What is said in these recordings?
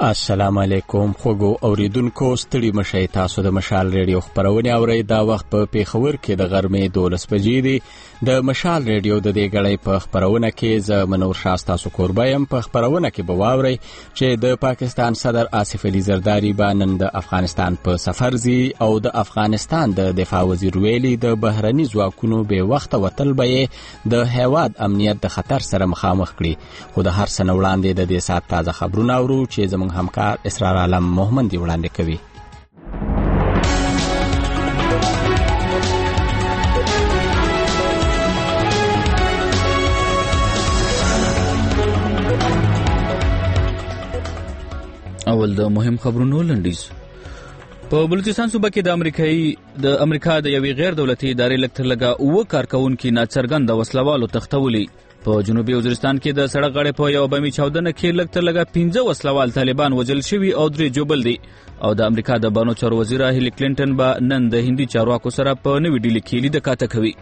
السلام علیکم خوږو اوریدونکو ستړي مشئ تاسو د مشال ریډیو خبرونه اورئ دا وخت په پیښور کې د غرمې 12 بجې دی د مشال ریډیو د دې غړې په خبرونه کې ز منور شاه تاسو قربایم په خبرونه کې بواوري چې د پاکستان صدر آصف علي زرداری باندې د افغانستان په سفر زی او د افغانستان د دفاع وزیر ویلي د بهرني ځواکونو به وخت وتل به د هیواد امنیت د خطر سره مخامخ کړي خو د هر سنه وړاندې د دې سات تازه خبرونه اورو چې زموږ همکار اسرار عالم محمد دی وړاندې کوي. اول د مهم خبرونو لنډیز. په بلوچستان صوبه کې د امریکا د یوې غیر دولتي ادارې لګترلګه او کارکونکو ناڅرګند وسلوالو تختولي. په جنوبي وزیرستان کې د سړک غاړې په یو بمي چاودنه کې لګترلګه 15 وسلوال طالبان وژل شوي او 3 جوبل دي او د امریکا د بانو چارو وزیر هیلی کلینټن به نن د هندي چارواکو سره په نوې ډیلي کې لیدنه کاته کوي.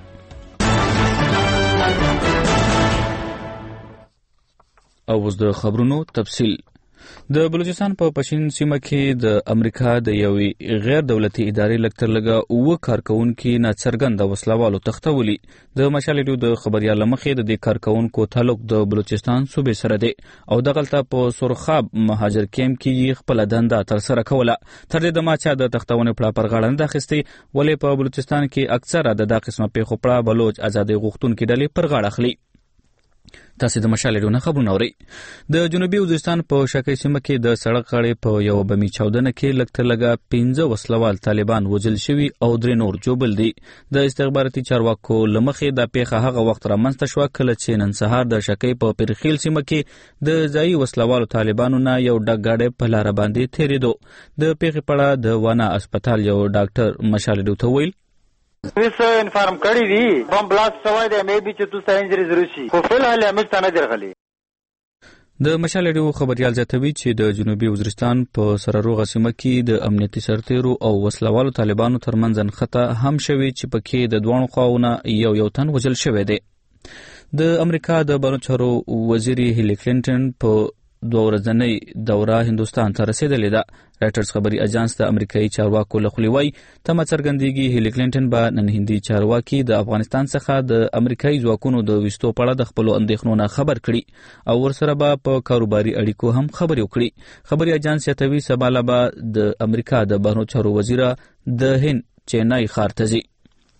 او اوس د خبرونو تفصیل. د بلوچستان په پښین سیمه کې د امریکا د یوې غیر دولتي ادارې لګترلګه او کارکونکو ناڅرګند وسلوالو تختولي. د مشال ریډیو د خبريال مخې د دې کارکونکو تعلق د بلوچستان صوبې سره دی او دغلته په سرخاب مهاجر کیمپ کې خپل دنده تر سره کوله. تر دې د ماچا د تختونه پړه پر غاړه نه اخیستي ولې په بلوچستان کې اکثره د دغه قسمه پیښو پړه بلوچ ازادي غوښتونکو ډلې پر غاړه اخلي. تاسو د مشال ریډیو نه خبرونه اورئ. د جنوبي وزیرستان په شکی سیمه کې د سړک غاړې په یو بمي چاودنه کې لګترلګه 15 وسلوال طالبان وژل شوي او 3 نور جوبل دي. د استخباراتي چارواکو لمخې د پیښه هغه وخت رامنځته شو کله چې نن سهار د شکی په پرخیل سیمه کې د ځای وسلوالو طالبانو نه یو ډګاډه په لار باندې تیریدو. د پیښې په اړه د وانا هسپتال یو ډاکټر مشال ریډیو ته ویل ویسه انفارم کړی دی بم بلاست شوی دی مې بي چې تاسو انجریز راشي خو فل حال امش ته نه درغلي. د مشال ریډیو خبريال زیاتوي چې د جنوبي وزیرستان په سره روغه سیمه کې د امنیتي سرتیرو او وسلوالو طالبانو ترمنځ نښته هم شوی چې پکې د دوه خواونه یو تن وژل شوی دی. د امریکا د بانو چارو وزیر هیلی کلینټن په 2 ورځنۍ دوره هندوستان ته رسیدلې ده. رایټرز خبري اژانس د امریکایي چارواکو لخوا وایي تم څرګندېږي هیلی کلینټن به نن هندي چارواکي د افغانستان څخه د امریکایي ځواکونو د وستو په اړه د خپل اندېښنو نه خبر کړي او ورسره به په کاروباري اړیکو هم خبرې وکړي. خبري اژانس یاتوي سباله به د امریکا د بهرنیو چارو وزیر د هند چینای ښار ته ځي.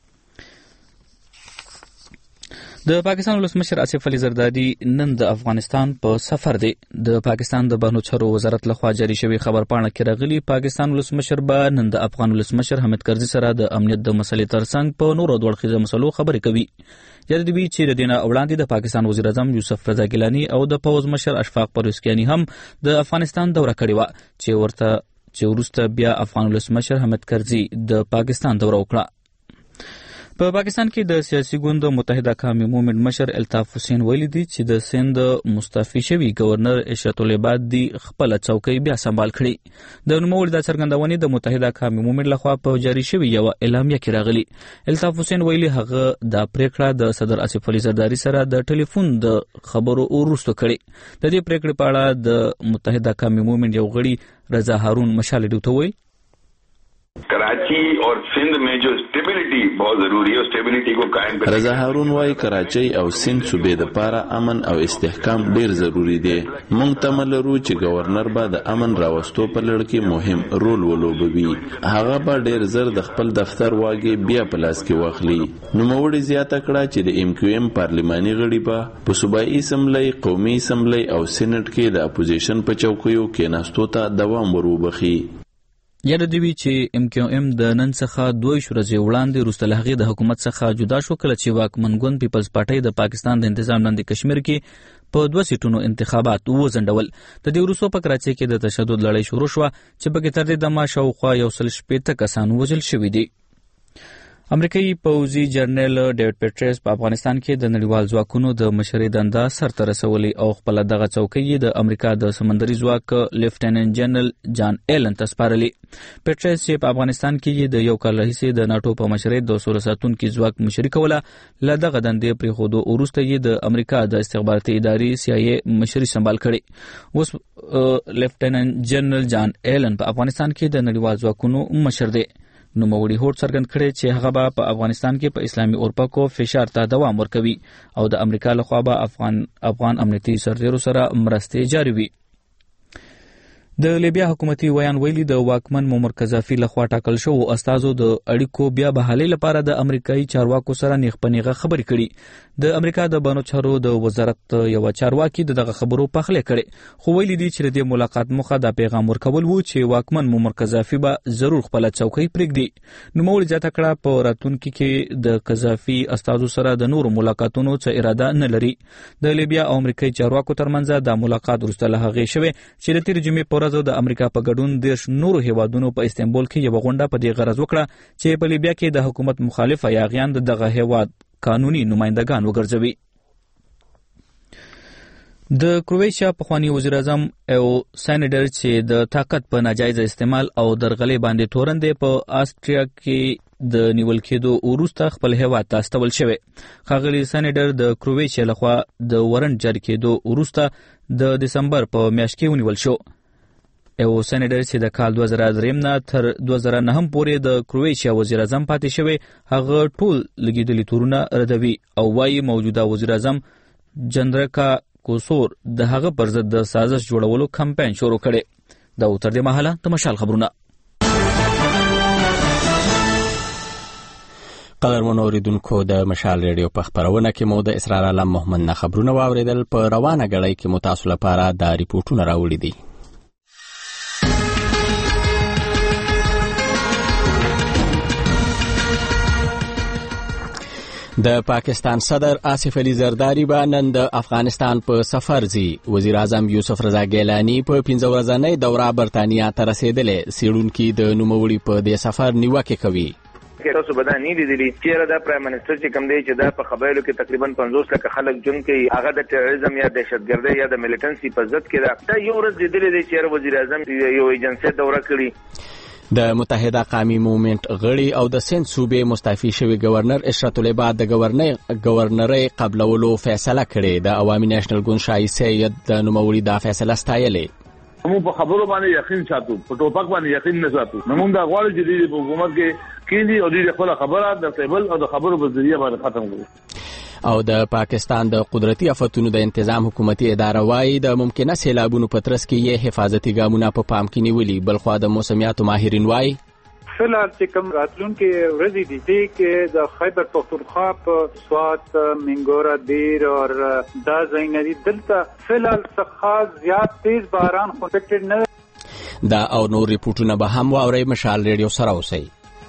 د پاکستان ولسمشر آصف علي زرداری نن د افغانستان په سفر دی. د پاکستان د بهرنیو چارو وزارت لخوا جاری شوی خبرپاڼه کې راغلي پاکستان ولسمشر به نن د افغان ولسمشر حامد کرزي سره د امنیت د مسلې ترڅنګ په نورو دوړخیزه مسلو خبرې کوي. یاد دی چې د دینه وړاندې د پاکستان وزیر اعظم یوسف رضا ګیلانی او د پوز مشر اشفاق پروسکیانی هم د افغانستان دوره کړې و چې ورسته بیا افغان ولسمشر حامد کرزي د پاکستان دوره وکړه. په پاکستان کې د سیاسي ګوند متحده قومي مومنټ مشر الطاف حسین ویلي دی چې د سند مستعفي شوی گورنر اشرت العباد دی خپل چوکۍ بیا سمبال کړي. د نوموړي د څرګندونې د متحده قومي مومنټ لخوا په جاری شوی یو اعلامیه کې راغلی. الطاف حسین ویلي هغه د پریکړه د صدر آصف علي زرداری سره د ټلیفون د خبرو وروسته کړي. د دې پریکړې په اړه د متحده قومي مومنټ یو غړي رضا هارون مشال ریډیو ته ویل कराची और सिंध में जो स्टेबिलिटी बहुत जरूरी है स्टेबिलिटी को कायम करना. رضا هارون وايي کراچۍ او سند صوبې د پاره امن او استحکام ډیر ضروری دی. مونږ تمل لرو چې گورنر به د امن راوستو په لړ کې مهم رول ولوبوي. هغه به ډیر زر د خپل دفتر واګي بیا پلاس کې واخلي. نوموړي زیاته کړه چې د MQM پارلماني غړي به په صوبایي اسمبلی، قومي اسمبلی او سېنات کې د اپوزیشن په چوکیو کې ناستو ته دوام وروبخي. یاد دی چې MQM د نن څخه 2 ورځې وړاندې وروسته له هغې د حکومت څخه جدا شو کله چې واکمن ګوند پیپلز پارټۍ د پاکستان د انتظام لاندې کشمیر کې په 2 سیټونو انتخابات وځنډول. د دې وروسته په کراچۍ کې د تشدد لړۍ شروع شوه چې پکې تر دې دمه شاوخوا 160 کسان وژل شوي دي. امریکایي پوځي جنرال ډیوډ پیټریس په افغانستان کې د نړیوال ځواکونو د مشرۍ دنده سرته رسولې او خپل دغه څوکۍ د امریکا د سمندري ځواک لیفټیننټ جنرال جان ایلن ته سپارلې. پیټریس چې په افغانستان کې د یو کال راهیسې د ناټو په مشرۍ د سوله ساتونکي ځواک مشري کوله، له دغه دندې پرېښودو وروسته یې د امریکا د استخباراتي ادارې CIA مشري سمبال کړې. اوس لیفټیننټ جنرال جان ایلن په افغانستان کې د نړیوال ځواکونو مشر دی. نوموړي هوډ څرګند کړی چې هغه به په افغانستان کې په اسلامي اورپکو فشار ته دوام ورکوي او د امریکا لخوا به افغان امنیتي سرتیرو سره مرستې جاري وي. د لیبیا حکومتي ویان ویلي د واکمن معمر قذافي لخوا ټاکل شوو استازو د اړیکو بیا بحالۍ لپاره د امریکایي چارواکو سره نیغ په نیغه خبرې کړي. د امریکا د بانو چارو د وزارت یو چارواکي دغه خبرو پخلی کړي، خو ویلي دي چې د ملاقات موخه د پیغام ورکول وو چې واکمن معمر قذافي به ضرور خپل څوکۍ پرېږدي. نوموړي زیاته کړه په راتلونکي کې د قذافي استازو سره د نورو ملاقاتونو څه اراده نه لري. د لیبیا او امریکایي چارواکو ترمنځ د ملاقات وروسته له هغې شوې چې د تېرې جمعې په ورځ د امریکا په ګډون 10 نورو هیوادونو په استنبول کې یو غونډه په دې غرض وکړه چې په لیبیا کې د حکومت مخالف یاغیان دغه هیواد قانوني نمائندگان وګرځوي. د کرواتیا پخوانی وزیر اعظم او سینیټر چې د طاقت په ناجایز استعمال او درغلې باندې تورن دی په آسټریا کې د نیول کېدو وروسته خپل هیواد ته استول شوی. ښاغلي سینیټر د کرواتیا لخوا د ورنټ جاری کېدو وروسته د دسمبر په میاشت کې ونیول شو. او سینیټر چې د کال 2003 نه تر 2009 پورې د کرواتیا وزیر اعظم پاتې شوی، هغه ټول لګیدلي تورونه ردوي او وايي موجوده وزیر اعظم جندرکا کوسور د هغه پر ضد د سازش جوړولو کمپاین شروع کړي. دا تر دې مهاله د مشال خبرونه. قدرمنو اوریدونکو، د مشال ریډیو په خبرونه کې مو د اسرار عالم محمد نه خبرونه واوریدل. په روانه غړۍ کې مو تاسو لپاره د ریپورتونو راوړي دي. د پاکستان صدر آصف علي زرداری به نن د افغانستان په سفر ځي. وزیر اعظم یوسف رضا ګیلانی په 15 ورځنۍ دوره برتانیا ته رسیدلې. څېړونکي د نوموړي په دې سفر نیوکې کوي. تاسو به دا نه لیدلی چې دا پرایم منسټر چې کوم دی چې دا په خبرو کې تقریبا 50 لک خلک جون کوي، هغه د ټیرریزم یا دهشتګردۍ یا د ملیټنسي په ضد کې دا یو ورځ لیدلی دی چې وزیر اعظم یو ایجنسی دوره کړي. د متحده قومي موومنت غړي او د سند صوبې مستعفي شوی گورنر اشرت العباد د گورنرۍ قبلولو فیصله کړې. د عوامي نېشنل ګوند شاهي سید د نوموړي دا فیصله ستایلې. موږ په خبرو باندې یقین ساتو، په ټوپک باندې یقین نه ساتو. موږ دا غواړو چې د حکومت کې او د خپل خبره د ټیبل او د خبرو په ذریعہ باندې ختم کړو. او د پاکستان د قدرتي آفتونو د انتظام حکومتي اداره وايي د ممکنه سیلابونو په ترڅ کې یې حفاظتي ګامونه په پام کې نیولي. بلخوا د موسمیاتو ماهرین وايي فلحال چې کوم راتلونکي ورځې دي دې کې د خیبر پختونخوا په سوات، منګورا، دیر او دا ځایونه دي، دلته فلحال څخه زیات تیز باران خو پکټ نه. دا او نور ریپورتونه به هم واورئ. مشال ریډیو سره اوسئ.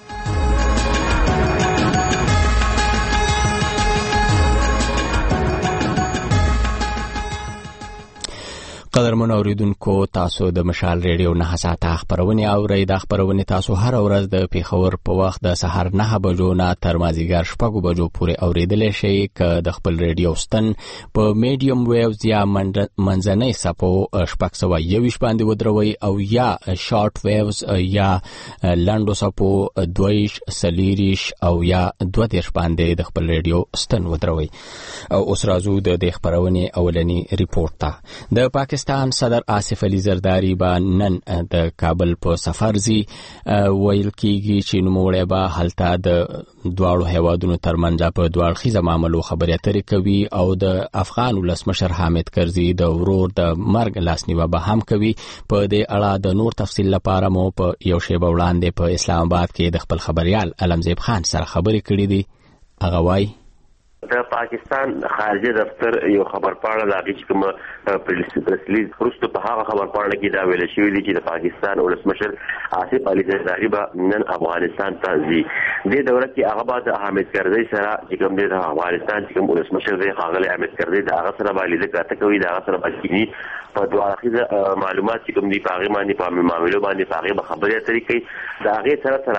قدرمنو اوریدونکو، تاسو د مشال ریډیو 9 ساعته خبرونه اورئ. د خبرونه تاسو هر ورځ د پیښور په وخت د سهار 9 بجو نه تر مازیګر 6 بجو پورې اوریدلی شئ. که د خپل ریډیو ستن په میډیم ویوز یا منځنۍ څپو 621 باندې ودروي او یا شارټ ویوز یا لنډو څپو 22 40 او یا 32 باندې د خپل ریډیو ستن ودروي. او اوس راځو د دې خبرونه اولنی ریپورت ته. د پاکستان صدر آصف علي زرداری به نن د کابل په سفر ځي. ویل کېږي چې نوموړی به هلته د دواړو هیوادونو ترمنځ په دوه اړخیزه معاملو خبرې اترې کوي او د افغان ولسمشر حامد کرزي د ورور د مرګ لاسنیوه به هم کوي. په دې اړه د نور تفصیل لپاره مو په یو شیبه وړاندې په اسلام آباد کې د خپل خبريال علمزیب خان سره خبرې کړې دي. هغه وايي د پاکستان خارجه دفتر یو خبر پاڼه لاغی چې کوم پریسلیز وروسته په هغه خبر پاڼه کې دا ویل شوی دی چې د پاکستان ولسمشر آصف علي زرداری به نن افغانستان ته ځي. د دوره کې هغه بعد حامد کرزي سره چې کوم د افغانستان چې کوم ولسمشر دی ښاغلی حامد کرزي د هغه سره باندې لیدل کوي، د هغه سره باندې په دوه اړخیزه معلومات چې کوم دی په هغه باندې په معاملو باندې په هغه خبرې اترې کوي. د هغه سره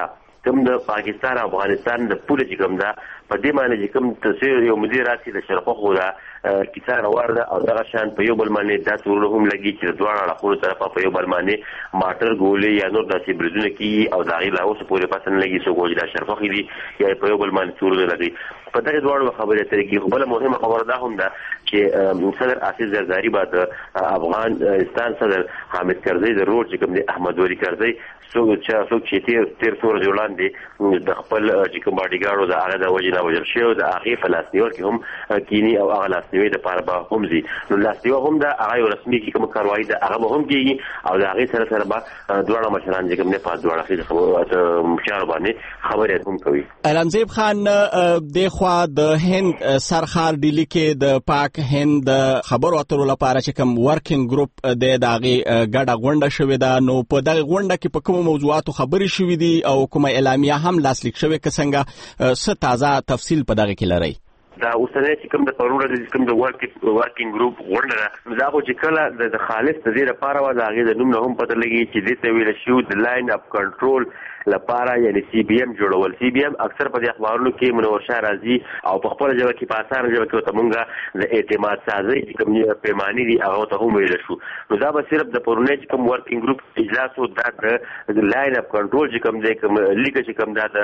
کوم د پاکستان او افغانستان د پوله چې کوم دا په دې معنی چې کوم تصویر یو مدیر راسي د شرقه خو دا کیسه راوړه او دغه شان په یو بل باندې دا تورونه هم لګي چې دواړه اړخونو طرفه په یو بل باندې ماټر ګولې یا نور داسې برزونه کی او دا غي لا اوس پورې پاتن لګي سو ګوجلا شرقه دي یا په یو بل باندې تورونه لګي په دغه دواړو خبرې ترې کې بل مهمه خبره ده هم ده چې صدر آصف زرداری بعد افغانستان صدر حامد کرزی د روډ چې کوم دی احمد ولی کرزی څوک چې تیر څو ورځې وړاندې د خپل چې کوم باډیګارډو د هغه د وجې نه وژل شوی د هغې په لاسنیول کې هم کینی او هغه لاسنیوي دپاره به هم ځي نو لاسنیوه هم ده هغه یو رسمي چې کومه کاروایي ده هغه به هم کېږي او د هغې سره سره به دواړه مشران چې کوم دی په دواړه اړخیزو چارو باندې خبرې هم کوي. علمزیب خان دخوا د هند سرخار ډیلي کې د پاک هند خبرو اترو لپاره چې کوم ورکینګ ګروپ دی د هغې ګډه غونډه شوې ده نو په دغه غونډه کې په کومو موضوعاتو خبرې شوې دي او کومه اعلامیه هم لاسلیک شوې که څنګه څه تازه تفصیل په دغه کې لرئ؟ دا اوسنۍ چې کوم د پرونه د کوم د ورکینګ ګروپ غونډه ده دا خو چې کله د خالص د دې لپاره و د هغې د نوم نه هم پته لګي چې دې ته ویل شو د لاین اپ کنټرول لپاره یعنی سی بی ام جوړول. سی بی ام اکثر په دې اخبارونو کې منور شاه راځي او په خپل ژبه کې په اسانه ژبه کې ورته مونږه د اعتماد سازي چې کوم پیمانې دي هغه ته هم ویل شو. نو دا به صرف د پرونه چې کوم ورکینګ ګروپ اجلاس و دا د لاین اپ کنټرول چې کوم دی کوم لیک چې کوم دا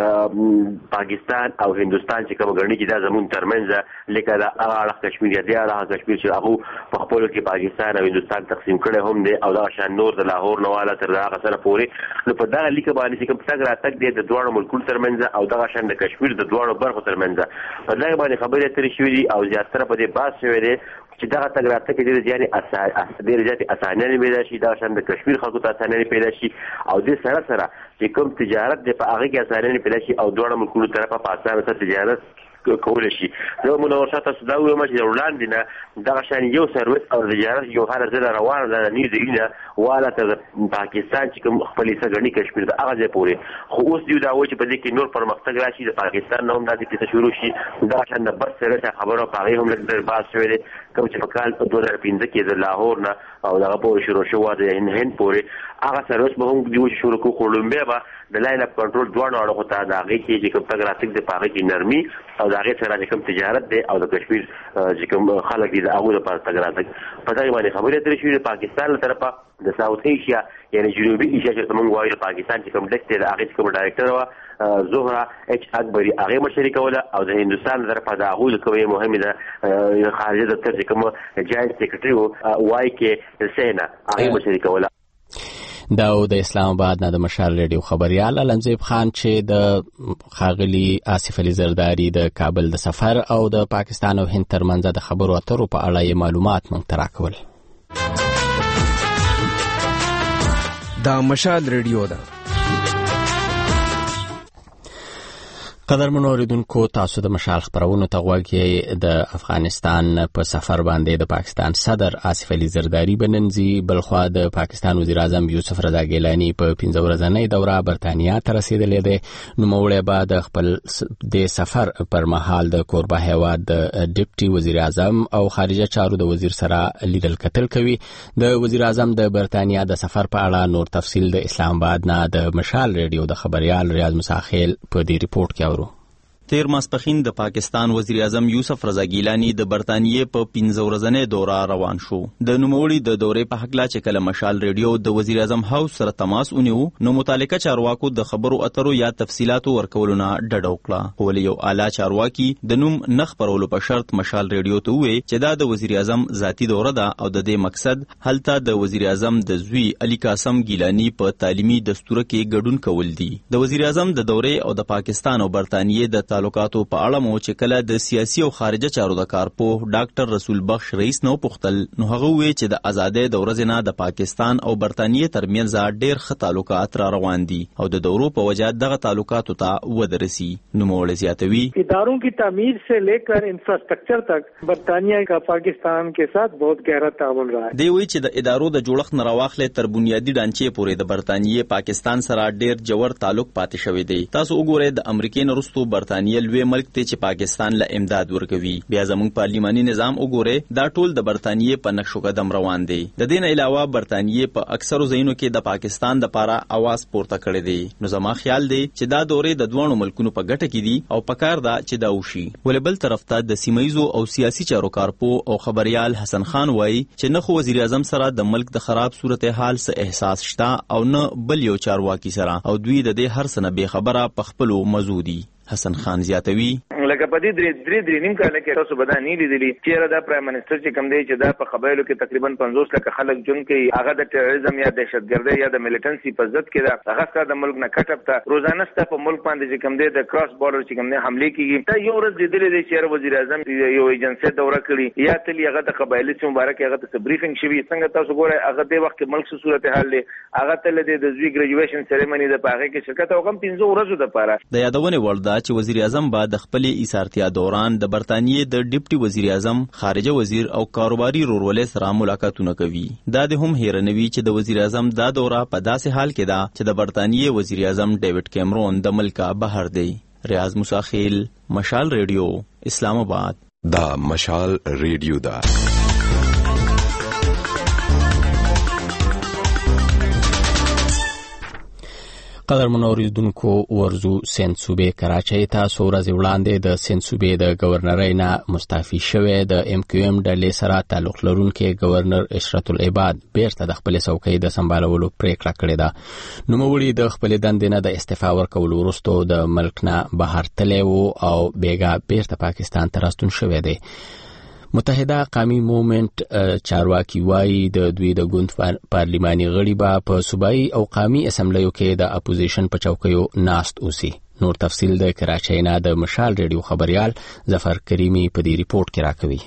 د پاکستان او هندستان چې کوم غړي چې دا زمون ترمنځ لیکه دا اړه کشمیر دی اړه کشمیر چې هغه په خپل کې پاکستان او هندستان تقسیم کړي هم دي او دا شان نور د لاهور نواله تر هغه سره پورې نو په دا لیکه باندې چې کوم څنګه راتګ دی د دواړو ملکونو ترمنځ او دغه شان د کشمیر د دواړو برخو ترمنځ په دغه باندې خبرې اترې شوې دي او زیاتره په دې بحث شوی دی چې دغه تګ راتګ کې ډېرې زیاتې اسانیانې پیدا شي دغه شان د کشمیر خلکو ته اسانیانې پیدا شي او دې سره سره چې کوم تجارت دی په هغه کې اسانیانې پیدا شي او دواړو ملکونو طرفه په اسانه سره تجارت کولای شي. نو منور شاه تاسو دا وایم چې وړاندې نه دغه شان یو سرویس او تجارت یو هر ځای روانه ده نه دی نه والا ته پاکستان چې کوم خپل څه غني کشمیر د هغه ځای پورې خو اوس دی دا و چې په دې کې نور پرمختګ راشي د پاکستان نه هم دا د شروع شي دا شان د بس سره خبرو په هغه هم لږ باز شوی دی کوم چې په کال 2015 کې د لاهور نه او دغه پورې شروع شو د هند پورې هغه سرویس به هم دی شروع کو کولمبیا به د لاین اپ کنټرول دوه اړخو ته د هغې کې چې کوم تګ راتګ د هغې کې نرمي او د هغې سره چې کوم تجارت دی او د کشمیر چې کوم خلک دي د هغوی لپاره تګ راتګ په دغې باندې خبرې اترې شوې د پاکستان له طرفه د ساوث ایشیا یعنی جنوبي ایشیا چې موږ وایو د پاکستان چې کوم ډیسک دی د هغې چې کوم ډایرکټر وه زهره اچ اکبري هغې مشري کوله او د هندوستان له طرفه د هغوی د کومې مهمې د خارجه دفتر چې کوم جاینټ سیکرټري و وای کې سینا هغې مشري کوله. دا د اسلام آباد نه د مشال ریډیو خبريال علمزیب خان چې د خاغلی آصف علي زرداری د کابل د سفر او د پاکستان او هند ترمنځ د خبرو اترو په اړه معلومات مونږ ته راکول. دا مشال ریډیو ده. قدرمنو اوریدونکو تاسو د مشال خبرونو ته غوږ یې. د افغانستان په سفر باندې د پاکستان صدر آصف علي زرداری بننځي بلخوا د پاکستان وزیر اعظم یوسف رضا ګیلانی په 15 ورځنۍ دوره برتانیا ته رسیدلی دی. نوموړی به د خپل د سفر پر مهال د کوربه هیواد د ډیپټي وزیر اعظم او خارجه چارو د وزیر سره لیدل کتل کوي. د وزیر اعظم د برتانیا د سفر په اړه نور تفصیل د اسلام آباد نه د مشال ریډیو د خبريال ریاض مساخیل په دې ریپورت کې اورو. تیر ماسپخین د پاکستان وزیر اعظم یوسف رضا ګیلانی د برتانیې په 15 ورځنۍ دوره روان شو. د نوموړي د دورې په حق لا چې کله مشال ریډیو د وزیر اعظم هاوس سره تماس ونیو نو متعلقه چارواکو د خبرو اترو یا تفصيلاتو ورکولو نه ډډه وکړه. ولې یو اعلی چارواکي د نوم نخ پرولو په شرط مشال ریډیو ته وویل چې دا د وزیر اعظم ذاتی دوره ده او د دې مقصد هلته د وزیر اعظم د زوی علي قاسم ګیلانی په تعلیمي دستور کې ګډون کول دي. د وزیر اعظم د دورې او د پاکستان او برتانیې د تعلقاتو په اړه مو چې کله د سیاسي او خارجه چارو د کارپوه ډاکټر رسول بخش رئیس نو پختل نو هغه وی چې د آزادۍ د ورځې نه د پاکستان او برتانیې ترمنځ ډېر ښه تعلقات را روان دي او د دورو په وجه دغه تعلقاتو ته ودرسي. نو موږ زیاتوي اداروں کی تعمیر سے لے کر انفراسٹرکچر تک برطانیہ کا پاکستان کے ساتھ بہت گہرا تعاون رہا ہے. دی وی چې د ادارو د جوړښت نه راواخلې تر بنیادی ډانچې پورې د برتانیې پاکستان سره ډېر جوړ تعلق پاتې شوی دی. تاسو وګورئ د امریکای نرستو برتانیې برتانیې لوی ملک ته چې پاکستان له امداد ورکوي. بیا زموږ پارلیماني نظام وګوره، دا ټول د برتانیې په نقش قدم روان دی. د دې نه علاوه برتانیې په اکثرو ځایونو کې د پاکستان د پاره आवाज پورته کړی دی. نو زما خیال دی چې دا دورې د دوه ملکونو په ګټه کې دي او پکار دا چې دا وشي. ولې بل طرف ته د سیمایزو او سیاسي چارو کارپو او خبريال حسن خان وایي چې نه خو وزیر اعظم سره د ملک د خراب صورتحال څخه احساس شته او نه بل یو چارواکي سره، او دوی د دې هر څه نه بې خبره په خپلو مزودي. حسن خان زیاتوي لکه په دې درې نیم کال کې تاسو به دا نه لیدلی چې دا پرایم منسٹر چې کوم دی چې دا په قبایلو کې تقریبا 50 لک خلک جون کوي، هغه د ټیرریزم یا دهشتګردۍ یا د میلیټنسي په ضد کې دا هغه ستاسو د ملک نه کټپ ته روزانه ستاسو په ملک باندې چې کوم دی د کراس بارډر چې کوم دی حمله کیږي. ته یو ورځ لیدلی دی چې وزیر اعظم یو ایجنسی دوره کړی یا تل هغه د قبایلی سیمو مبارک هغه ته بریفینګ شوی. څنګه تاسو ګورئ هغه د وخت کې ملک صورتحال دی، هغه تل د زوی ګریجویشن سریمونی د پاغه کې شرکت او کوم 15 ورځې د پاره د یادونه وردا چې وزیر اعظم بعد د خپل ایثارتیا دوران د برتانیې د ډیپټي وزیر اعظم، خارجه وزیر او کاروباري رورولې سره ملاقاتونه کوي. دا د هم هیرنوي چې د وزیر اعظم دا دوره په داسې حال کې ده چې د برتانیې وزیر اعظم ډیوډ کیمرون د ملک بهر دی. ریاض مساخیل، مشال ریډیو، اسلام آباد. دا مشال ریډیو دا قدرمنو اوریدونکو، ورزو سند صوبې کراچۍ ته څو ورځې وړاندې د سند صوبې د گورنرۍ نه مستعفي شوی د ام کیو ام ډلې سره تعلق لرونکي گورنر اشرت العباد بیرته د خپل څوکۍ د سمبالولو پریکړه کړې ده. نوموړي د خپل دندې نه د استعفا ورکولو وروسته د ملک نه بهر تللی و او بیګا بیرته پاکستان ته راستون شوی دی. متحده قومي موومنټ چارواکي وایي د دوی د ګوند پارلیماني غړي به په صوبایي او قومي اسمبلیو کې د اپوزیشن په چوکیو ناست اوسي. نور تفصیل د کراچۍ نه د مشال ریډیو خبريال ظفر کریمي په دې ریپورت کې راکوي.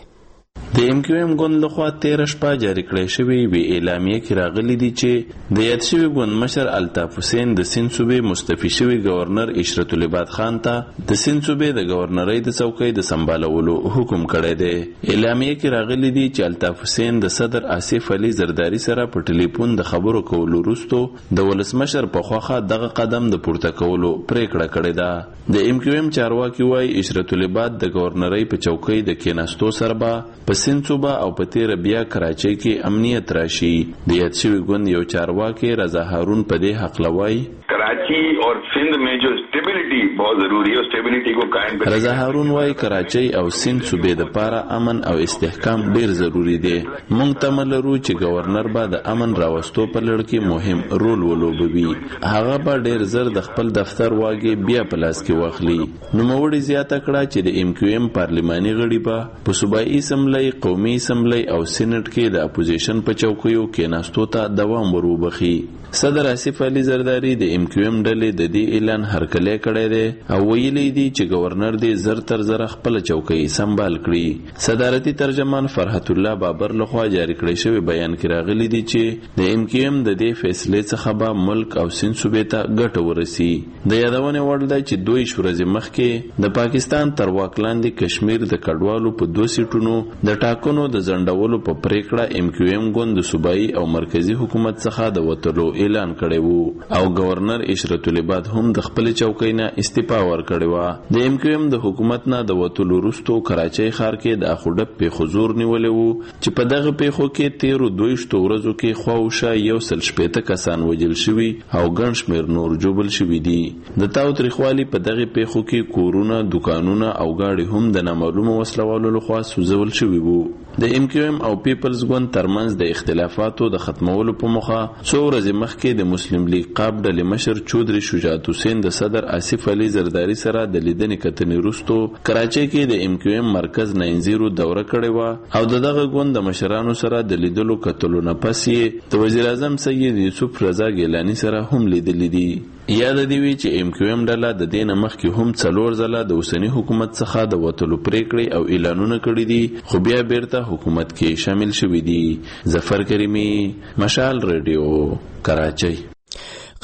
د ام کیو ام ګوند لخوا 13 شپه جاری کړی شوی وی اعلامیه کې راغلی دی چې د یاد شوی ګوند مشر الطاف حسین د سند صوبې مستعفي شوی گورنر اشرت العباد خان ته د سند صوبې د گورنرۍ د څوکۍ د سمبالولو حکم کړی دی. اعلامیه کې راغلی دی چې الطاف حسین د صدر آصف علي زرداری سره په ټلیفون د خبرو کولو وروسته د ولسمشر په خواخه دغه قدم د پورته کولو پریکړه کړې ده. د ام کیو ام چارواکي وایي اشرت العباد د گورنرۍ په چوکۍ د کېناستو سره به په سند صوبه او په تیر بیا کراچۍ کې امنیت راشي. د یاد شوی ګوند یو چارواکي رضا هارون په دې حق لوي کراچی اور سندھ میں جو اسٹیبلٹی بہت ضروری ہے، اسٹیبلٹی کو قائم کرنا. رضا هارون وايي کراچۍ او سند صوبې د پاره امن او استحکام ډیر ضروری دی. مونږ تمه لرو چې گورنر به د امن راوستو په لړ کې مهم رول ولوبوي. هغه به ډیر زر د خپل دفتر واګي بیا په لاس کې واخلي. نوموړي زیاته کړه چې د ام کیو ام پارلیماني غړي به په صوبایي اسمبلی، قومي اسمبلی او سینټ کې د اپوزیشن په چوکیو کې ناستو ته دوام وروبخي. صدر آصف علي زرداری د ام کیو ام ډلې د دې اعلان هرکلی کړی دی او ویلي دی چې گورنر دې زر تر زره خپل چوکۍ سمبال کړي. صدارتي ترجمان فرحت الله بابر لخوا جاری کړی شوی بیان کې راغلی دی چې د ام کیو ام د دې فیصلې څخه به ملک او سند صوبې ته ګټه ورسي. د یادونه وړ ده چې دوی ورځې مخکې د پاکستان تر واک لاندې کشمیر د کډوالو په 2 سیټونو د ټاکنو د ځنډولو په پریکړه ام کیو ام ګوند د صوبایي او مرکزی حکومت څخه د وټلو اعلان کړی وو او گورنر اشرت العباد هم د خپل چوکۍ نه استعفا ورکړی و. د ام کیو ام د حکومت نه د وټلو وروسته کراچۍ ښار کې د اخوډب په حضور نیولې وو چې په دغه پیښو کې 13 ورځو کې خواوشه 160 کسان وژل شوي او ګڼ شمېر نور جوبل شوي دي. د تاوتریخوالي په دغه پیښو کې کورونه، دکانونه او گاډي هم د نامعلومو وسلوالو لخوا سوځول شوي وو. د ام کیو ام او پیپلز ګوند ترمنځ د اختلافاتو د ختمولو په موخه څو ورځې مخکې د مسلم لیگ قاب ډلې مشر چودري شجاعت حسین د صدر آصف علي زرداری سره د لیدنې کتنې وروسته کراچۍ کې د ام کیو ام مرکز 90 دوره کړې و او دغه ګوند د مشرانو سره د لیدلو کتلو نه پس یې د وزیر اعظم سید یوسف رضا ګیلانی سره هم لیدلې دي. یاد دی وی چې ام کیو ام ډله د دین مخکې هم 4 ځله د اوسنی حکومت څخه د وټلو پریکړې او اعلانونه کړي دي خو بیا بیرته حکومت کې شامل شوي دي. ظفر کریمی، مشال ریډیو، کراچۍ.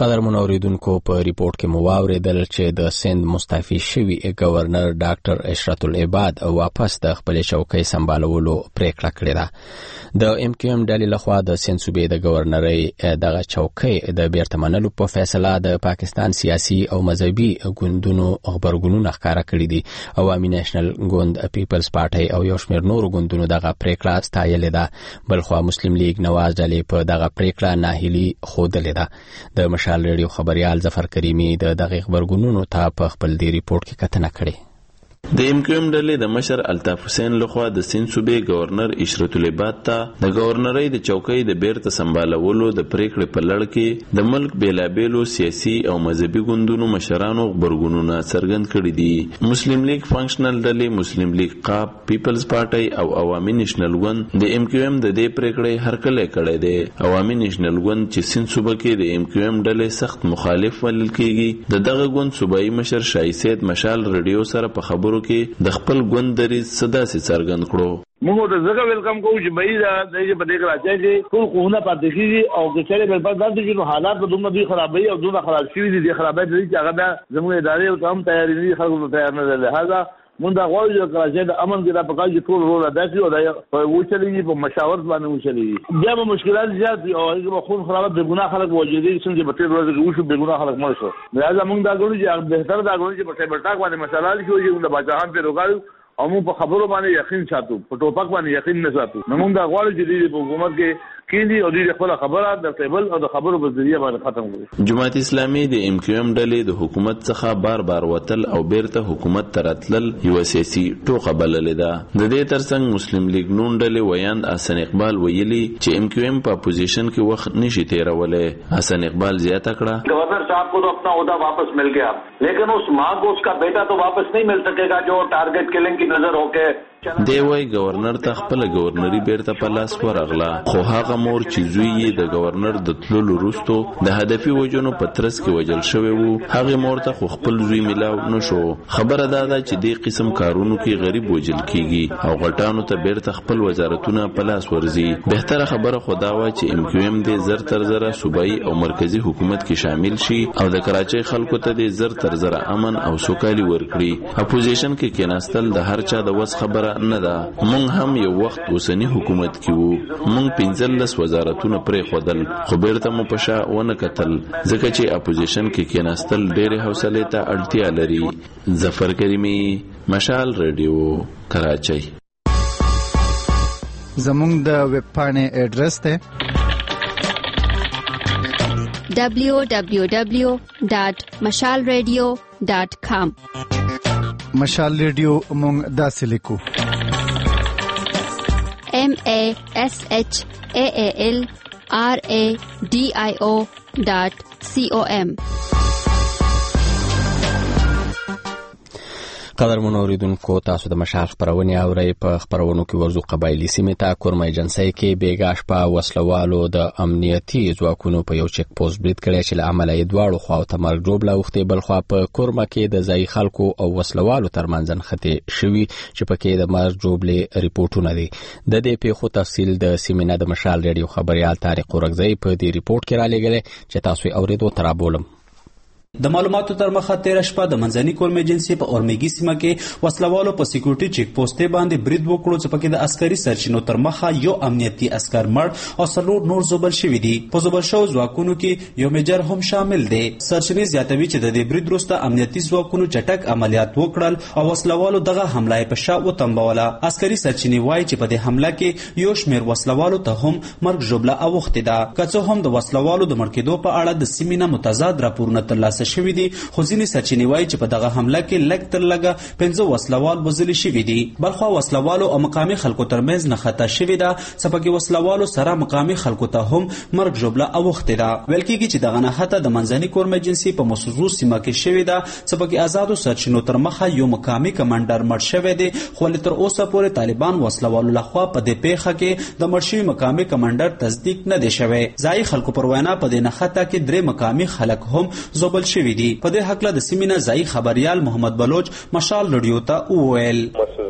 قدرمن اوریدونکو په ریپورت کې مو واوریدل چې د سند مستعفي شوی گورنر ډاکټر اشرت العباد واپس د خپل چوکۍ سمبالولو پریکړه کړې ده. د ام کیو ام ډلې لخوا د سند صوبې د گورنرۍ دغه چوکۍ د بیرته منلو په فیصله د پاکستان سیاسي او مذهبي ګوندونو خبرګونونه ښکاره کړي دي. عوامي نېشنل ګوند، پیپلز پارټي او یو شمېر نورو ګوندونو دغه پریکړه ستایلې ده. بلخوا مسلم لیگ نواز ډلې په دغه پریکړه ناهیلي ښودلې ده. د مشال ریډیو خبريال ظفر کریمي د دقیق خبرګونونو ته په خپل دی ریپورت کې کتنه کړې. د ام کیو ام ډلې د مشر الطاف حسین لخوا د سند صوبې گورنر اشرت العباد ته د گورنرۍ د چوکۍ د بیرته سمبالولو د پریکړې په لړ کې د ملک بیلابیلو سیاسي او مذهبي ګوندونو مشرانو خبرګونونه څرګند کړي دي. مسلم لیگ فنکشنل ډلې، مسلم لیگ قاب، پیپلز پارټي او عوامي نېشنل ګوند د ام کیو ام د دې پریکړې هرکلی کړی دی. عوامي نېشنل ګوند چې سند صوبه کې د ام کیو ام ډلې سخت مخالف بلل کیږي، د دغه ګوند صوبایي مشر شاهي سید مشال ریډیو سره په خبرو کې د خپل ګوند دریځ صداسي څرګند کړو. موږ د زګه ویلکم کوو چې بهي دا د په دې راځي چې ټول قوونه پاتې کیږي او چې چېرې بل په داسې چې حالات په دومره دي خرابوي او دومره خراب شوي دي خرابای دي چې هغه زموږ ادارې او هم تیاری دي، خلکو تیار نه دي. لہذا موږ دا غواړو چې کراچۍ د امن کې دا پکار چې ټول رول ادا کړي او دا وچلېږي په مشاورت باندې وچلېږي. بیا به مشکلات زیات دي او هغه خون خرابات د ګناه خلک وجودي څنګه به تیر ورځ وشو به ګناه خلک مړ شو. لہذا موږ دا غواړو چې بهتر دا غواړو چې په ټیبل ټاک باندې مسله شي چې د بچاهان په روغاړو او موږ په خبرو باندې یقین ساتو، په ټوپک باندې یقین نه ساتو. موږ دا غواړو چې د حکومت کې کیندي او د خپل خبره د ټیبل او د خبرو په ذریعہ باندې ختم کړي. جماعت اسلامي د ام کیو ام ډلې د حکومت څخه بار بار وتل او بیرته حکومت ته راتلل یو سیاسي ټوکه بللې ده. د دې ترڅنګ مسلم لیگ نون ډلې ویاند حسن اقبال ویلي چې ام کیو ام په اپوزیشن کې وخت نشي تیرولای. حسن اقبال زیاته کړه، گورنر صاحب کو تو اپنا عہدہ واپس مل گیا لیکن اس ماں کو اس کا بیٹا تو واپس نہیں مل سکے گا جو ٹارگٹ کلنگ کی نظر ہو کے دی وای گورنر ته خپل گورنری بیرته په لاس ورغله، خو هغه مور چې زوی یې د گورنر د تللو وروسته د هدفي وجونو په ترڅ کې وجل شوی وو، هغه مور ته خو خپل زوی ملاو نشو. خبره دا ده چې دې قسم کارونو کې غریب وجل کیږي او غټانو ته بیرته خپل وزارتونه په لاس ورځي. بهتره خبره خدا وا چې ام کیو ام دې زر تر زره صوبایي او مرکزی حکومت کې شامل شي او د کراچۍ خلکو ته دې زر تر زره امن او سوکالي ورکړي. اپوزیشن کې کېناستل د هر چا د وس خبره نه ده. مونږ هم یو وخت اوسنی حکومت کې وو، مونږ 15 وزارتونه پرې خودل خو بیرته مو پشا ونه کتل ځکه چې اپوزیشن کې کېناستل ډېرې حوصله ته اړتیا لري. ظفر کریمی، مشال ریډیو، کراچۍ. زموږ د ویب پاڼې ایډریس ته www.mashalradio.com. مشال ریډیو مونږ داسې لیکو MASHALRADIO.com. قدرمن اوریدونکو، تاسو د مشال خبرونه اورئ. په خبرونو کې ورزو قبایلی سیمه ته کورمه ایجنسی کې بیګاش په وسلوالو د امنیتي ځواکونو په یو چک پوسټ برید کړی چې عمل یې دواړو خواو ته مرګ جوړ لاوختي. بل خوا په کورمه کې د ځای خلکو او وسلوالو ترمنځ نښتې شوي چې پکې د مرګ جوړلې ریپورتونه دي. د دې پیښو تفصیل د سیمینه د مشال ریډیو خبريال طارق ورغزی په دې ریپورت کې را لګلې چې تاسو یې اوریدو ترابولم. د معلوماتو تر مخه تیر شپه د منځني کورم ایجنسی په اورمیګي سیمه کې وسلوالو په سکیورټي چیک پوسټ باندې برید وکړو چې پکې د عسکري سرچینو تر مخه یو امنیتي عسكر مړ او څلور نور زوبل شوي دي. په زوبل شو ځواکونو کې یو میجر هم شامل دی. سرچینې زیاتوي چې د دې برید وروسته امنیتي ځواکونو چټک عملیات وکړل او وسلوالو دغه حمله په شا وتمبوله. عسکري سرچینې وایي چې په دې حمله کې یو شمېر وسلوالو ته هم مرګ ژوبله اوښتې ده. که څه هم د وسلوالو د مړ کېدو په اړه د سیمې نه متضاد راپورونه ترلاسه شوي دي، خو ځینې سرچینې وایي چې په دغه حمله کې لږ تر لږه 15 وسلوال وژل شوي دي. بلخوا وسلوالو او مقامي خلکو ترمنځ نښته شوې ده چې پکې وسلوالو سره مقامي خلکو ته هم مرګ ژوبله اوښتې ده. ویل کېږي چې دغه نښته د منځني کورم ایجنسي په مسوزو سیمه کې شوې ده چې پکې آزادو سرچینو تر مخه یو مقامي کمانډر مړ شوی دی، خو تر اوسه پورې طالبان وسلوالو لخوا په دې پیښه کې د مړ شوي مقامي کمانډر تصدیق نه دی شوی. ځایي خلکو پر وینا په دې نښته کې 3 مقامي خلک هم زوبل شوي دي. په دې حق له د سیمینه ځای خبريال محمد بلوچ مشال رادیو ته وویل.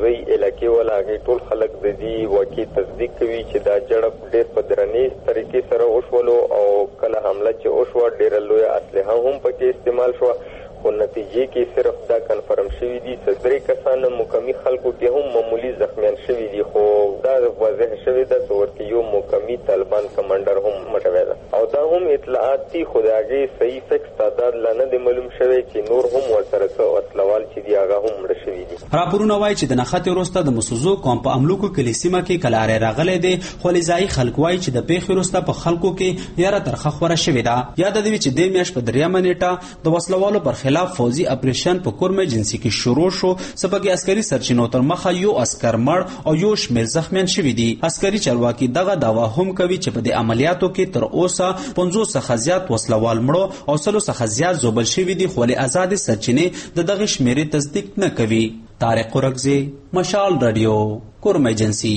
موسوي علاقې ولا هغې ټول خلک د دې واقع تصدیق کوي چې دا جړپ ډېر په درنې طریقې سره وشولو او کله حمله چې وشوه ډېره لویه اسلحه هم پکې استعمال شوه، خو نتیجې کې صرف دا کنفرم شوي دي چې 3 کسان مقامي خلکو کې هم معمولی زخمیان شوي دي، خو دا واضح شوې ده چې ورته یو مقامي طالبان کمانډر هم مړ شوی ده او دا هم اطلاعات دي، خو د هغې صحیح فکس تعداد لا نه دی معلوم شوی چې نور هم ورسره څه وسلوال چې دي هغه هم مړه شوي دي. راپورونه وایي چې د نښتې وروسته د مسوزو قوم په املوکو کلي سیمه کې کلاری راغلی دی، خو لیزایي خلک وایي چې د پیښې وروسته په خلکو کې یاره ترخه خوره شوې ده. یاده دې وي چې دې میاشت په 3 نیټه د وسلوالو پر خلاف فوزي اپریشن په کورم ایجنسي کې شروع شو، سبګي عسکري سرچینو تر مخه یو عسكر مړ او یو شمېر زخمیان شوي دي. عسکري چارواکي دغه دعوا هم کوي چې په دې عملیاتو کې تر اوسه 50 څخه زیات وسلوال مړو او 100 څخه زیات زوبل شوي دي، خو آزاد سرچینې د دغه شمیرې تصدیق نه کوي. طارق رغزی، مشال رادیو، کورم ایجنسي.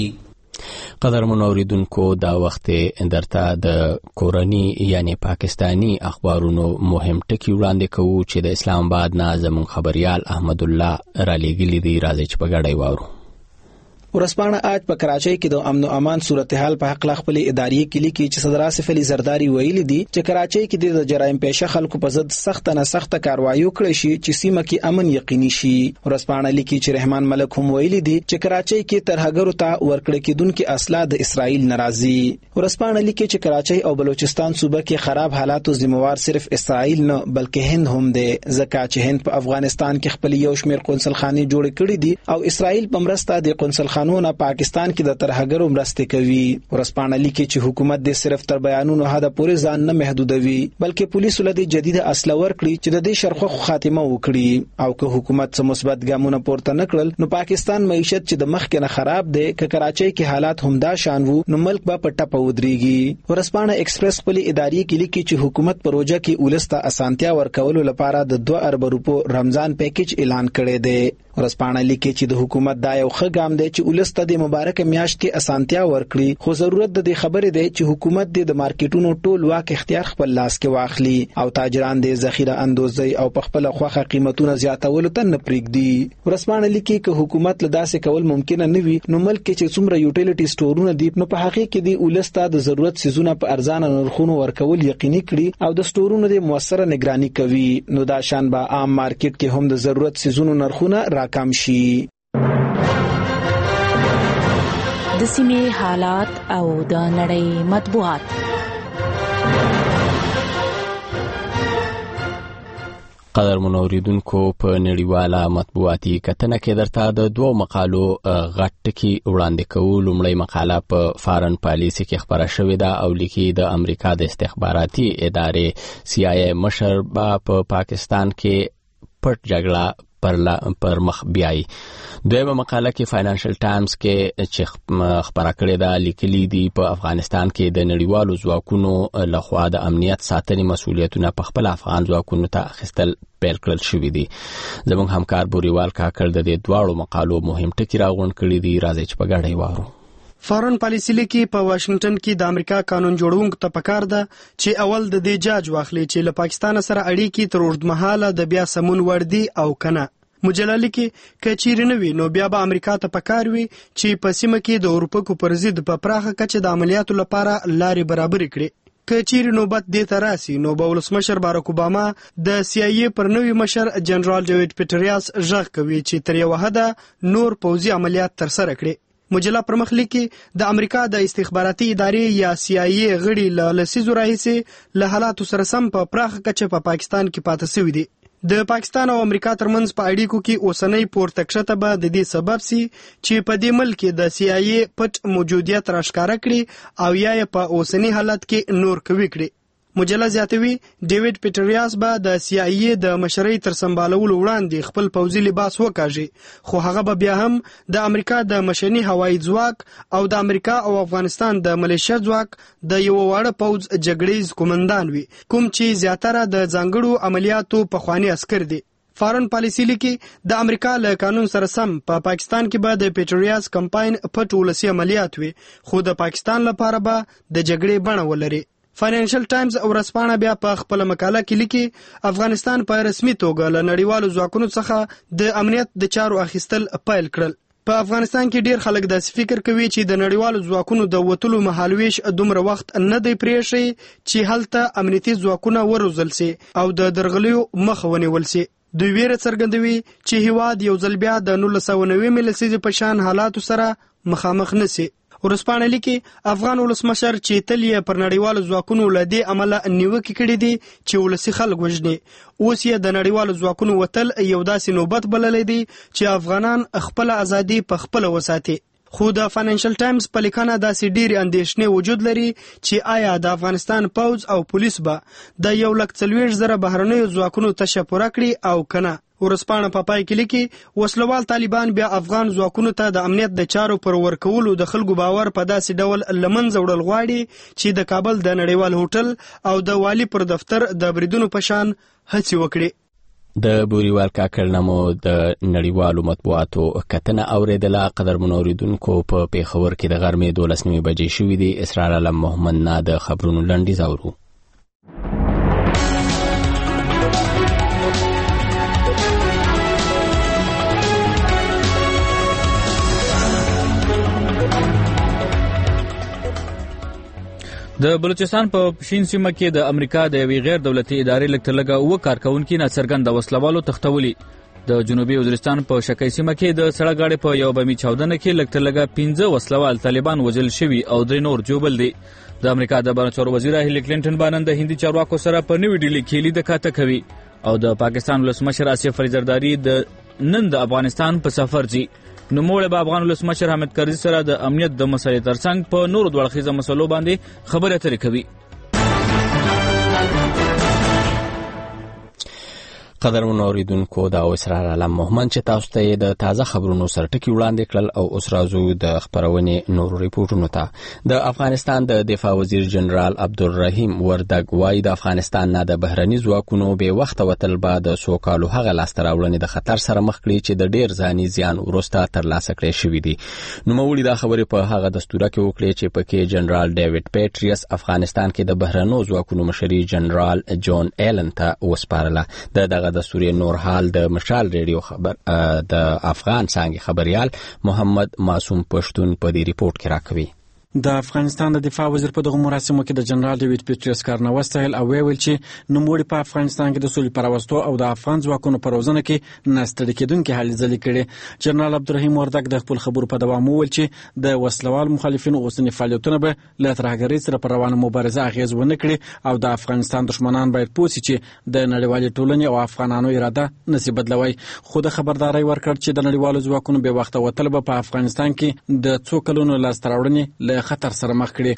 قدرمن اوریدونکو دا وخت درته د کورنی یعنی پاکستانی اخبارونو مهم ټکی وړاندې کوو چې د اسلام آباد نه زموږ خبريال احمد الله را لېږلي دی. راځي چې په ګډه وارو. ورسپانه آج په کراچۍ کې د امن او امان صورتحال په حق خپل اداري کلی کې چې صدر آصف علي زرداری ویلي دي چې کراچۍ کې د جرایم پیشه خلکو په ضد سخت نه سخت کاروایی وکړي شي چې سیمه کې امن یقیني شي. ورسپانه لیکي چې رحمان ملک هم ویلي دي چې کراچۍ کې ترهګرو ته ورکړه کېدونکو اسلحه د اسرائیل ناراضي. ورسپانه لیکي چې کراچۍ او بلوچستان صوبه کې خراب حالاتو ذمہوار صرف اسرائیل نه بلکې هند هم دی، ځکه چې هند په افغانستان کې خپل یو شمېر قونسلخانې جوړ کړي دي او اسرائیل په مرسته د قونسلخانو نه پاکستان کې د ترهګرو مرسته کوي. ورسپانه لیکي چې حکومت د صرف تر بیانونو حد پورې ځان نه محدودوي بلکې پولیسو له دې جديده اسلحه ورکړي چې د دې شرخه خاتمه وکړي او که حکومت څه مثبت ګامونه پورته نکړل نو پاکستان معیشت چې د مخ کې نه خراب دی که کراچۍ کې حالات همدا شان وو نو ملک به په ټپه ودرېږي. ورسپانه ایکسپریس خپل اداري کې لیکي چې حکومت پروژه کې ولسته اسانتیا ورکولو لپاره د 2 ارب روپو رمضان پیکیج اعلان کړی دی. ورسپانه لیکي چې د حکومت دا یو ښه ګام دی چې ولسته د مبارکه میاشت کې اسانتیا ورکړي، خو ضرورت د دې خبرې دی چې حکومت د مارکیټونو ټول واک اختیار خپل لاس کې واخلي او تاجران د ذخیره اندوزي او په خپل خوخه قیمتونه زیاتولو ته نه پرېږدي. ورسپانه لیکي چې حکومت له داسې کول ممکن نه وي نو ملک کې چې څومره یوټیلیټي سټورونه دي نو په هغه کې د ولسته د ضرورت سيزونه په ارزانه نرخونو ورکول یقیني کړي او د سټورونو د موثره نگرانی کوي، نو دا شان به عام مارکیټ کې هم د ضرورت سيزونو نرخونه راکم شي. د سیمې حالات او د نړۍ مطبوعات. قدرمن اوریدونکو په نړیواله مطبوعاتي کتنه کې درته د 2 مقالو غټ ټکی وړاندې کوو. لومړی مقاله په فارن پالیسي کې خبره شوې ده او لیکي د امریکا د استخباراتي ادارې CIA مشر په پاکستان کې پټ جګړه پر مخ بیاي. دویمه مقاله کې فاینانشل ټایمز کې چې خبره کړې ده لیکلي دي په افغانستان کې د نړیوالو ځواکونو لخوا د امنیت ساتنې مسؤلیتونه په خپل افغان ځواکونو ته اخیستل پیل کړل شوي دي. زموږ همکار بوریوال کاکړ د دې دواړو مقالو مهم ټکي راغونډ کړي دي. راځي چې په ګډه وارو. فارن پالیسی لیکي په واشنگټن کې د امریکا قانون جوړونکو ته پکار ده چې اول د دې جاج واخلي چې له پاکستان سره اړیکې تر اوږدمهاله د بیا سمون وړ دي او کنه. مجله لیکي کچیر نه وي نو بیا به امریکا ته پکار وي چې په سیمه کې د اروپا پر ضد په پراخه کچه د عملیاتو لپاره لارې برابر کړي. کچیر نوبت دې تراسي نو به ولسمشر باراک اوباما د CIA پر نوی مشر جنرال جوید پیټریاس ژغ کوي چې تر یو حده نور پوځي عملیات تر سره کړي. مجله پرمخ لیکي د امریکا د استخباراتي ادارې یا CIA غړي له لسیزو راهیسې له حالاتو سره سم په پراخه کچه په پاکستان کې پاتې شوي دي. د پاکستان او امریکا ترمنځ په اړیکو کې اوسنۍ پورته کښته به د دې سبب سي چې په دې ملک کې د CIA پټ موجودیت راښکاره کړي او یا په اوسنی حالت کې نور کوي کړي. مجله زیاتوي ډیوډ پیټریاس به د CIA د مشرۍ تر سمبالولو وړاندې خپل پوځي لباس وکاږي، خو هغه به بیا هم د امریکا د مشنی هوایي ځواک او د امریکا او افغانستان د ملیشیا ځواک د یو وړ پوځ جګړیز کومندان وي کوم چې زیاتره د ځانګړو عملیاتو پخوانی عسكر دي. فارن پالیسی لیکي د امریکا له قانون سره سم په پاکستان کې به د پیټریاس کمپاین پټ ولسی عملیات وي، خو د پاکستان لپاره به د جګړې بڼه ولري. فاینانشل ټایمز او ورسپانه بیا په خپل مقاله کې لیکي افغانستان په رسمي توګه له نړیوالو ځواکونو څخه د امنیت د چارو اخیستل پیل کړل. په افغانستان کې ډیر خلک داسې فکر کوي چې د نړیوالو ځواکونو د وتلو مهالویش دومره وخت نه دی پرېښی چې هلته امنیتي ځواکونه وروزل سي او د درغلیو مخه ونیول سي. دوی ویره څرګندوي چې هیواد یو ځل بیا د 1990 لسیزې په شان حالاتو سره مخامخ نسی. ورسپانه لیکي افغان ولسمشر چې تل یې پر نړیوالو ځواکونو له دې عمله نیوکې کړې دي چې ولسي خلک وژني، اوس یې د نړیوالو ځواکونو وتل یو داسې نوبت بللی دی چې افغانان خپل ازادي په خپل وساتي. خو د فاینانشل ټایمز په لیکنه داسې ډېرې اندېښنې وجود لري چې آیا د افغانستان پوځ او پولیس به د 140,000 بهرنیو ځواکونو تشه پوره کړي او کنه. ورسپانه په پای کې لیکي وسلوال طالبان بیا افغان ځواکونو ته د امنیت د چارو پر ورکولو د خلکو باور په داسې ډول لمنځه وړل غواړي چې د کابل د نړیوال هوټل او د والی پر دفتر د بریدونو په شان هڅې وکړي. د بوریوال کاکړ نامو د نړیوالو مطبوعاتو کتنه اوریدله. قدرمنو اوریدونکو په پیښور کې د غرمې 12 بجې شوې دي. اسرار علم محمد نه د خبرونو لنډیز اورو. د بلوچستان په پښین سیمه کې د امریکا د یوې غیر دولتي ادارې لکترلګه او کارکونکو نه څرګند وسلوالو تختولي. د جنوبي وزیرستان په شکی سیمه کې د سړک غاړې په یو بمي چاودنه کې لکترلګه 15 وسلوال طالبان وژل شوي او 3 نور جوبل دي. د امریکا د بهرنیو چارو وزیر هیلي کلینټن باندې د هندي چارواکو سره په نوې ډیلي کې لید کاته کوي او د پاکستان ولسمشر آصف علي زرداری د نن د افغانستان په سفر ځي. نو موږ به افغان ولسمشر حامد کرزي سره د امنیت د مسایلو ترڅنګ په نورو دوړخیزه مسلو باندې خبرې اترې کوي. قدرمنو اوریدونکو دا اسرار علم محمد چې تاسو ته د تازه خبرونو سرټکی وړاندې کړل او اوس راځو د خبرونې نورو ریپورتونو ته. د افغانستان د دفاع وزیر جنرال عبدالرحیم وردګ وايي د افغانستان نه د بهرني ځواکونو به وخت وتل بعد سوکالو هغه لاسته راوړنې د خطر سره مخ کړي چې د ډیر ځاني زیان وروسته ترلاسه کړي شوې دي. نو موږ دا خبرې په هغه دستوره کې وکړې چې پکې جنرال ډیوډ پیټریس افغانستان کې د بهرنو ځواکونو مشري جنرال جون ایلن ته وسپارله. دغه دستوري نور حال د مشال ریډیو خبر د افغان څنګه خبريال محمد معصوم پښتون په دې ریپورت کې راکوي. د افغانستان د دفاع وزیر په دغه مراسمو کې د جنرال ډیوډ پیټریس کارنه وستایل او ویل چې نوموړي په افغانستان کې د سولې پرواستو او د افغان ځواکونو په روزنه کې ناستړي کېدونکې هلې ځلې کړي. جنرال عبدالرحیم وردګ د خپل خبرو په دوام وویل چې د وسلوال مخالفینو اوسنی فعالیتونه به له ترهګرۍ سره پر روانه مبارزه اغیز ونه کړي او د افغانستان دښمنان باید پوه شي چې د نړیوالې ټولنې او افغانانو اراده نشي بدلوي. خو د خبرداري ورکړ چې د نړیوالو ځواکونو به وخت وتل په افغانستان کې د څو کلونو لاسته راوړنې له خطر سره مخ کړي.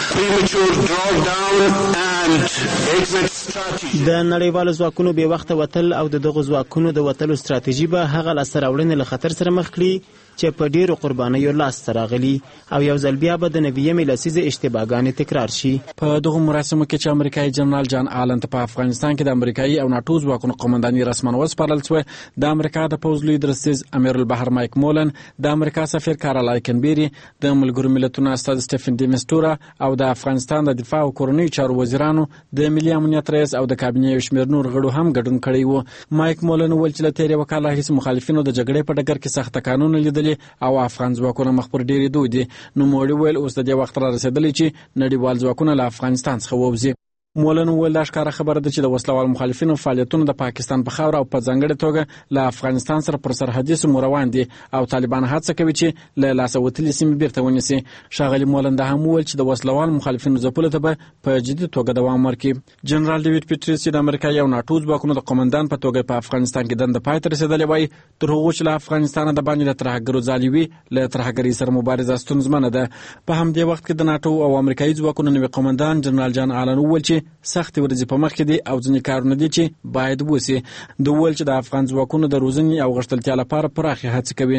د نړیوالو ځواکونو به وخت وتل او دغه ځواکونو د وتلو ستراتیژي به هغه لاسته راوړنې له خطر سره مخ کړي چې په ډیرو قربانیو لاس راغلي او یو ځل بیا به د 90 لسیزې اشتباهګانې تکرار شي. په دغه مراسمو کې چې امریکایي جنرال جان آلن ته په افغانستان کې د امریکایي او ناتو ځواکونو قومنداني رسماً وسپارل شوه، د امریکا د پوځ لوی درستیز امیر البحر مایک مولن، د امریکا سفیر کارل آیکنبری، د ملګرو ملتونو استاد سټیفن ډي میسټورا او د افغانستان د دفاع او کورنیو چارو وزیرانو، د ملي امنیت رئیس او د کابینې یو شمېر نور غړو هم ګډون کړی و. مایک مولن وویل چې له تېرې وکاله هیڅ مخالفینو د جګړې په ډګر کې سخت قانون لیدلي او افغان ځواکونه مخ پر ډېرې دوی دي. نو موړي ویل اوس د دې وخت را رسېدلی چې نړیوال ځواکونه له افغانستان څخه ووځي. مولن وویل دا ښکاره خبره ده چې د وسلوال مخالفینو فعالیتونه د پاکستان په خاوره او په ځانګړې توګه له افغانستان سره پر سرحدي سیمو روان دي او طالبان هڅه کوي چې له لاسه وتلې سیمې بیرته ونیسي. ښاغلي مولن دا هم وویل چې د وسلوال مخالفینو ځپلو ته به په جدي توګه دوام ورکړي. جنرال ډیوډ پیټریس د امریکایي او ناټو ځواکونو د قومندان په توګه په افغانستان کې دنده پای ته رسېدلی وایي تر هغو چې له افغانستانه د باندې د ترهګرو ځالې وي له ترهګرۍ سره مبارزه ستونزمنه ده. په همدې وخت کې د ناټو او امریکایي ځواکونو نوي قومندان جنرال جان آلن وویل چې سختې ورځې په مخ کې دي او ځینې کارونه دي چې باید وشي. د وویل چې د افغان ځواکونو د روزنې او غښتلتیا لپاره پراخې هڅې کوي.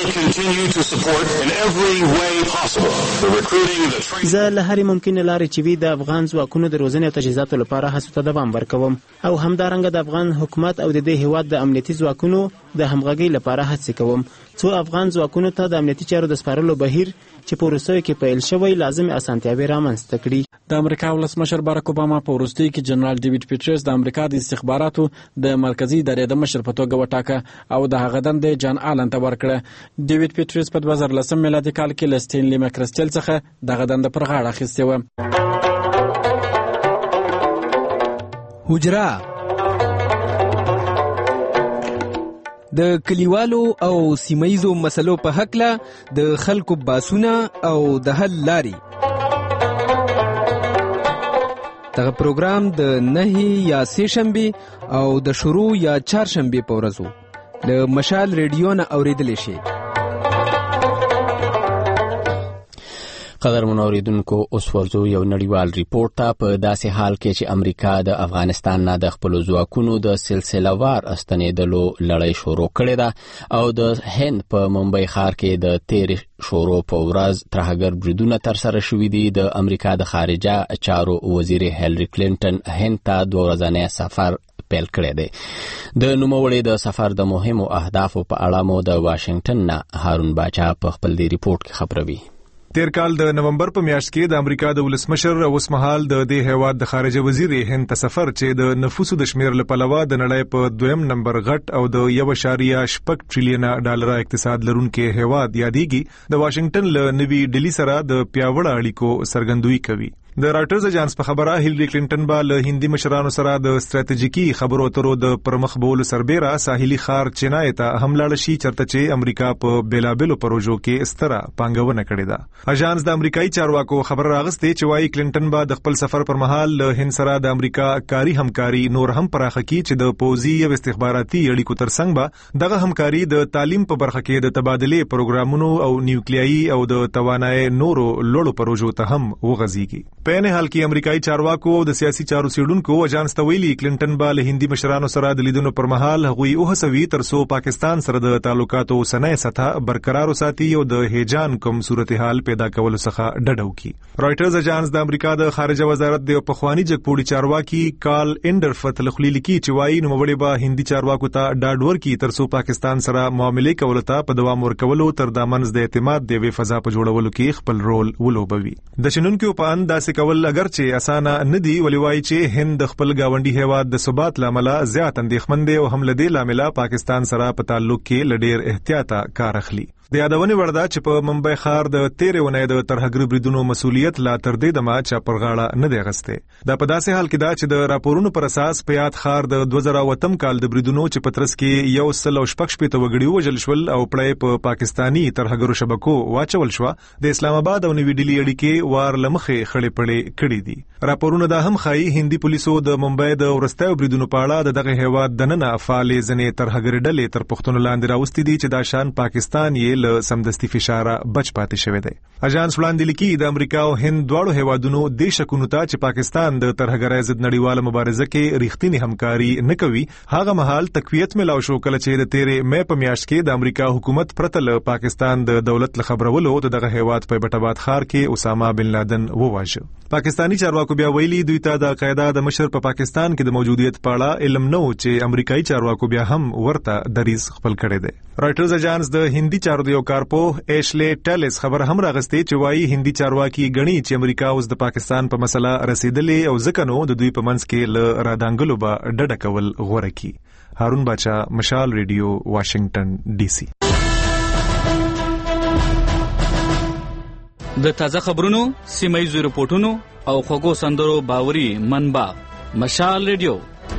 زه له هرې ممکنې لارې چې وي د افغان ځواکونو د روزنې او تجهیزاتو لپاره هڅو ته دوام ورکوم او همدارنګه د افغان حکومت او د دې هیواد د امنیتي ځواکونو د همغږۍ لپاره هڅې کوم څو افغان ځواکونو ته د امنیتي چارو د سپارلو بهیر چې په وروستیو کې پیل شوی لازمې اسانتیاوې رامنځته کړي. د امریکا ولسمشر باراک اوباما په وروستي کې جنرال ډیوډ پیټرس د امریکا د استخباراتو د مرکزی ادارې د مشر په توګه وټاکه او د هغه دندې جان آلن ته ورکړه. ډیوډ پیټرس په 2013 میلادي کال کې له سټینلی مکرسټل څخه دغه دنده پر غاړه اخیستې و. حجره د کلیوالو او سیمایزو مسلو په حقله د خلکو باسونه او د حل لاري. دغه پروګرام د 9 یا 3 شنبه او د شروع یا 4 شنبه په ورځو له مشال ریډیو نه اوریدل شي. قدر منوریدونکو اوس ورځو یو نړیوال ریپورت ته په داسې حال کې چې امریکا د افغانستان نه د خپل ځواکونو د سلسله‌وار استنیدلو لړۍ شروع کړې ده او د هند په ممبئی ښار کې د 13 شروع په ورځ ترهګر بریدونه ترسره شوي دي. د امریکا د خارجه چارو وزیر هیلری کلینټن هند ته 2 ورځنی سفر پیل کړی دی. د نوموړي د سفر د مهمو اهدافو په اړه مو د واشنگټن نه هارون باچا په خپل دی ریپورت کې خبروي. تیر کال د نومبر په میاشت کې د امریکا د ولسمشر اوس مهال د دې هیواد د خارجه وزیر هند ته سفر چې د نفوسو د شمیر له پلوه د نړۍ په 2م نمبر غټ او د 1.8 ټریلیون ډالر اقتصاد لرونکي هیواد یادېږي د واشنگټن له نوي ډیلی سره د پیاوړه اړیکو څرګندوي کوي. د رائټرز اجانس په خبره هیلری کلینټن با له هندي مشرانو سره د ستراتیژیکي خبرو اترو د پرمخ بولو سربېره ساحلي ښار چینای ته حمله لشي چرته چې امریکا په بیلابلو پروژو کې ستره پانګونه کړې ده. اجانس د امریکایي چارواکو خبر راغسته چې وايي کلینټن با د خپل سفر پر مهال له هند سره د امریکا کاری همکاري نور هم پراخه کی چې د پوزي او استخباراتي اړیکو ترڅنګ به دغه همکاري د تعلیم په برخه کې د تبادله پروګرامونو او نیوکلیایي او د توانایي نورو لوړو پروژو ته هم وغځيږي. په نه حال کې امریکایي چارواکو او د سیاسي چارو څېړونکو اجانس ته ویلي کلینټن با له هندي مشرانو سره د لیدونو پر مهال هغوی وهڅوي ترڅو پاکستان سره د تعلقاتو سنې سطح برقرار وساتي او د هیجان کوم صورتحال پیدا کولو څخه ډډه وکړي. رائټرز اجانس د امریکا د خارجه وزارت د پخوانی جګپوړي چارواکي کارل انډرفت لخلیلی کی چې وايي نو مبړي به هندي چارواکو ته ډاډ ورکړي ترڅو پاکستان سره معاملې کولو ته په دوام ورکولو تر دامنځ د اعتماد د وی فضا په جوړولو کې خپل رول ولوبوي. د شنونکو په اند داسې کول اگر چې اسانه نه دی ولې وایي چې هند د خپل گاونډي هیواد د ثبات لامل زیات اندېښمن دی او هم له دې لامل پاکستان سره په تعلق کې لډیر احتیاط کار اخلي. د یادونې وړ ده چې په ممبئی ښار د 13 ونې د ترهګر بریدونو مسؤلیت لا تر دې دمه چا پر غاړه نه دی غسته. دا په داسې حال کې ده چې د راپورونو پر اساس په یاد ښار د 2008 کال د بریدونو چې پترس کې یو سل او شپږ شپې ته وګړي وژل شول او پړې په پاکستانی ترهګرو شبکو واچول شو. د اسلام آباد او نوی ډیلی اړیکې وار لمخې خړې پړې کړې دي. راپورونه دا هم ښایي هندي پولیسو د ممبئی د ورستیو بریدونو په اړه دغه هیواد دننه فعال ځنې ترهګر ډلې تر پښتون لاندې راوستي دي چې دا شان پاکستان یې له سمدستي فشار بچ پاتې شوی دی. اجانس وړاندې لیکي د امریکا او هند دواړو هیوادونو د شکونو ته چې پاکستان د ترهګرۍ ضد نړیواله مبارزه کې ریښتینی همکاري نه کوي هغه مهال تقویت ملاو شو کله چې د 13 مې په میاشت کې د امریکا حکومت پرته له پاکستان د دولت له خبرولو دغه هیواد په بټاباد ښار کې اسامه بن لادن وواژه. پاکستانی چارواکو بیا ویلي دوی ته د قاعده د مشر په پاکستان کې د موجودیت په اړه علم نه و چې امریکایي چارواکو بیا هم ورته دریز خپل کړی دی. رائټرز اجانس د هندي چارو د یو کارپو ایشلی ټیلس خبر هم راغسته چې وايي هندي چارواکي غني چې امریکا اوس د پاکستان په مسله رسیدلې او ځکه نو د دوی په منځ کې ل رادانګلو به ډډه کول غوړه کی. هارون باچا، مشال ریډیو، واشنگټن ډي سي. د تازه خبرونو، سیمایي رپورټونو او خوږو سندرو باوري منبع مشال ریډیو.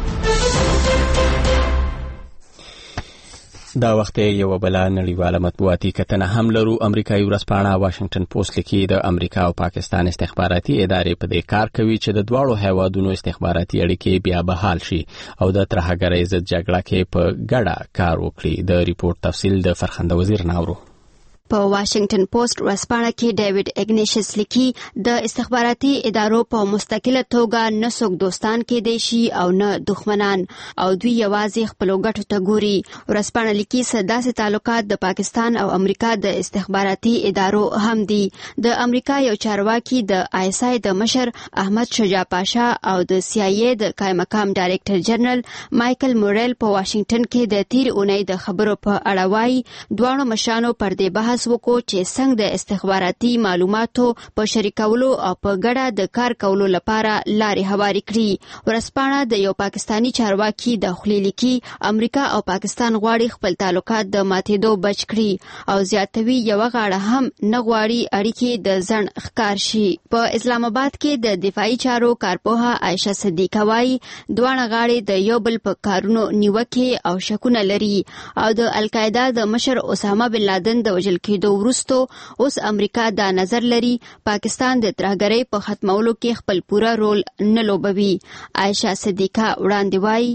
دا وخت یو بل نړیواله مطبوعاتي کتنه هم لرو. امریکایي ورځپاڼه واشنگټن پوسټ لیکي د امریکا او پاکستان استخباراتي ادارې په دې کار کوي چې د دواړو هیوادونو استخباراتي اړیکې بیا بحال شي او د ترهګرۍ ضد جګړه کې په ګډه کار وکړي. د ریپورت تفصیل د فرخنده وزیر ناورو. په واشنگټن پوسټ ورځپاڼه کې ډیوډ اګنیشس لیکي د استخباراتي ادارو په مستقله توګه نه څوک دوستان کې دی شي او نه دښمنان او دوی یوازې خپل ګټو ته ګوري. ورځپاڼه لیکي داسې تعلقات د پاکستان او امریکا د استخباراتي ادارو هم دي. د امریکا یو چارواکي د ISI د مشر احمد شجاع پاشا او د CIA د قائم مقام ډایریکټر جنرال مایکل مورل په واشنگټن کې د تیر اونۍ د خبرو په اړه وايي دوه مشرانو پر دې بحث بحث وکړو چې څنګه د استخباراتي معلوماتو په شریکولو او په ګډه د کار کولو لپاره لارې هواري کړي. ورځپاڼه د یو پاکستانی چارواکي د خولې لیکي امریکا او پاکستان غواړي خپل تعلقات د ماتېدو بچ کړي او زیاتوي یو غاړه هم نه غواړي اړیکې د ځنډ ښکار شي. په اسلام آباد کې د دفاعي چارو کارپوهه عائشه صدیقه وايي دواړه غاړې د یو بل په کارونو نیوکې او شکونه لري او د القاعده د مشر اسامه بن لادن د وژل کېدو وروسته اوس امریکا دا نظر لري پاکستان د ترهګرۍ په ختمولو کې خپل پوره رول نه لوبوي. عائشه صدیقه وړاندې وايي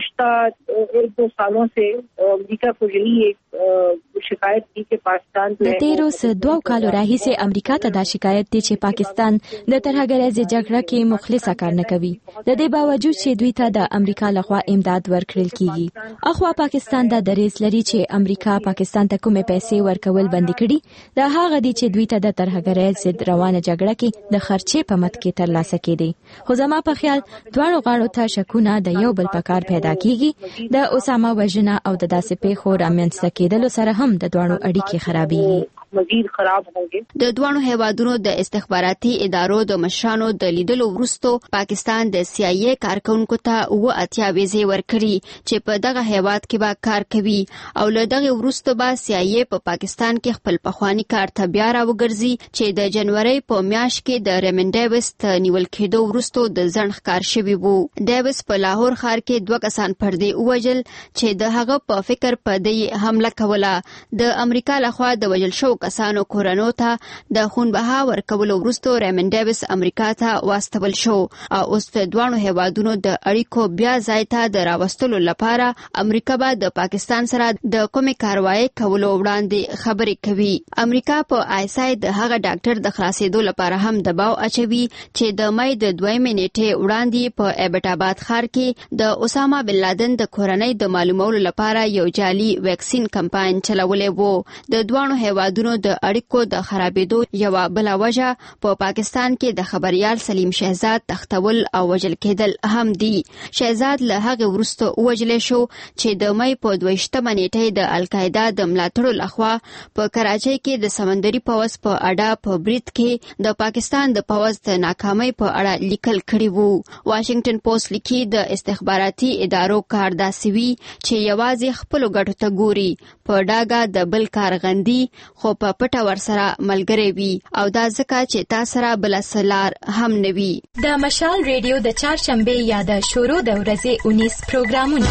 گزشتہ 1-2 سالوں سے امریکا کو یہی ایک شکایت دی کہ پاکستان د تیرو دوه کالو راهیسې امریکا ته دا شکایت دی چې پاکستان د ترهګرۍ جګړه کې مخلص کار نه کوي. د دې باوجود چې دوی ته د امریکا لخوا امداد ورکړل کیږي. اخوا پاکستان د دریز لري چې امریکا پاکستان ته کومه پیسې ورکول بند کړي دا هغه دي چې دوی ته د ترهګرۍ ضد روانه جګړه کې د خرچې په مت کې ترلاسه کړي. خو زما په خیال دواړو غاړو ته شکونه د یو بل په کار پیدا کیږي. د اسامه وژنه او د داسې پیښو رامنځته کېدلو سره هم د دواړو اړیکې خرابېږي. مزید خراب هونګي. د دوانو هیوادونو د استخباراتي ادارو د مشرانو د لیدلو وروسته پاکستان د CIA کارکونکو ته 80 ویزې ورکړي چې په دغه هیواد کې به کار کوي او له دغه وروسته به CIA په پاکستان کې خپل پخوانی کار ته بیا راوګرځي چې د جنوري په میاشت کې د ریمن ډیویس ته نیول کېدو وروسته د ځنډ ښکار شوی وو. ډیویس په لاهور ښار کې 2 کسان پردې ووجل چې د هغه په فکر په دې حمله کوله. د امریکا لخوا د وژل شو کسانو کورونو ته د خونبها ورکولو وروسته ریمن ډیویس امریکا ته واستول شو او اوس د دوانو هیوادونو د اړیکو بیا ځای ته د راوستلو لپاره امریکا به د پاکستان سره د کومې کاروایی کولو وړاندې خبرې کوي. امریکا په ISI د هغه ډاکټر د خلاصېدو لپاره هم دباو اچوي چې د مې د 2 نیټې وړاندې په ایبټ آباد ښار کې د اسامه بن لادن د کورنۍ د معلومولو لپاره یو جعلي ویکسین کمپاین چلولې وو. د دوانو هیوادونو د اړیکو د خرابېدو یو بل وجه په پاکستان کې د خبريال سلیم شهزاد تختول او وژل کېدل هم دي. شهزاد له هغه وروسته وژل شو چې د مې په 22 نیټه د القاعده د ملاتړو لخوا په کراچۍ کې د سمندري پوځ په اډه په برید کې د پاکستان د پوځ د ناکامۍ په اړه لیکل کړي وو. واشنگټن پوسټ لیکي د استخباراتي ادارو کار داسې وي چې یوازې خپل ګټو ته ګوري په ډاګه د بل کار غندي خو په پټه ورسره ملګری وي او دا ځکه چې تا سره بل سلار هم نه وي. د مشال ریډیو د چهارشنبه یا د شروع د ورځې 19 پروګرامونه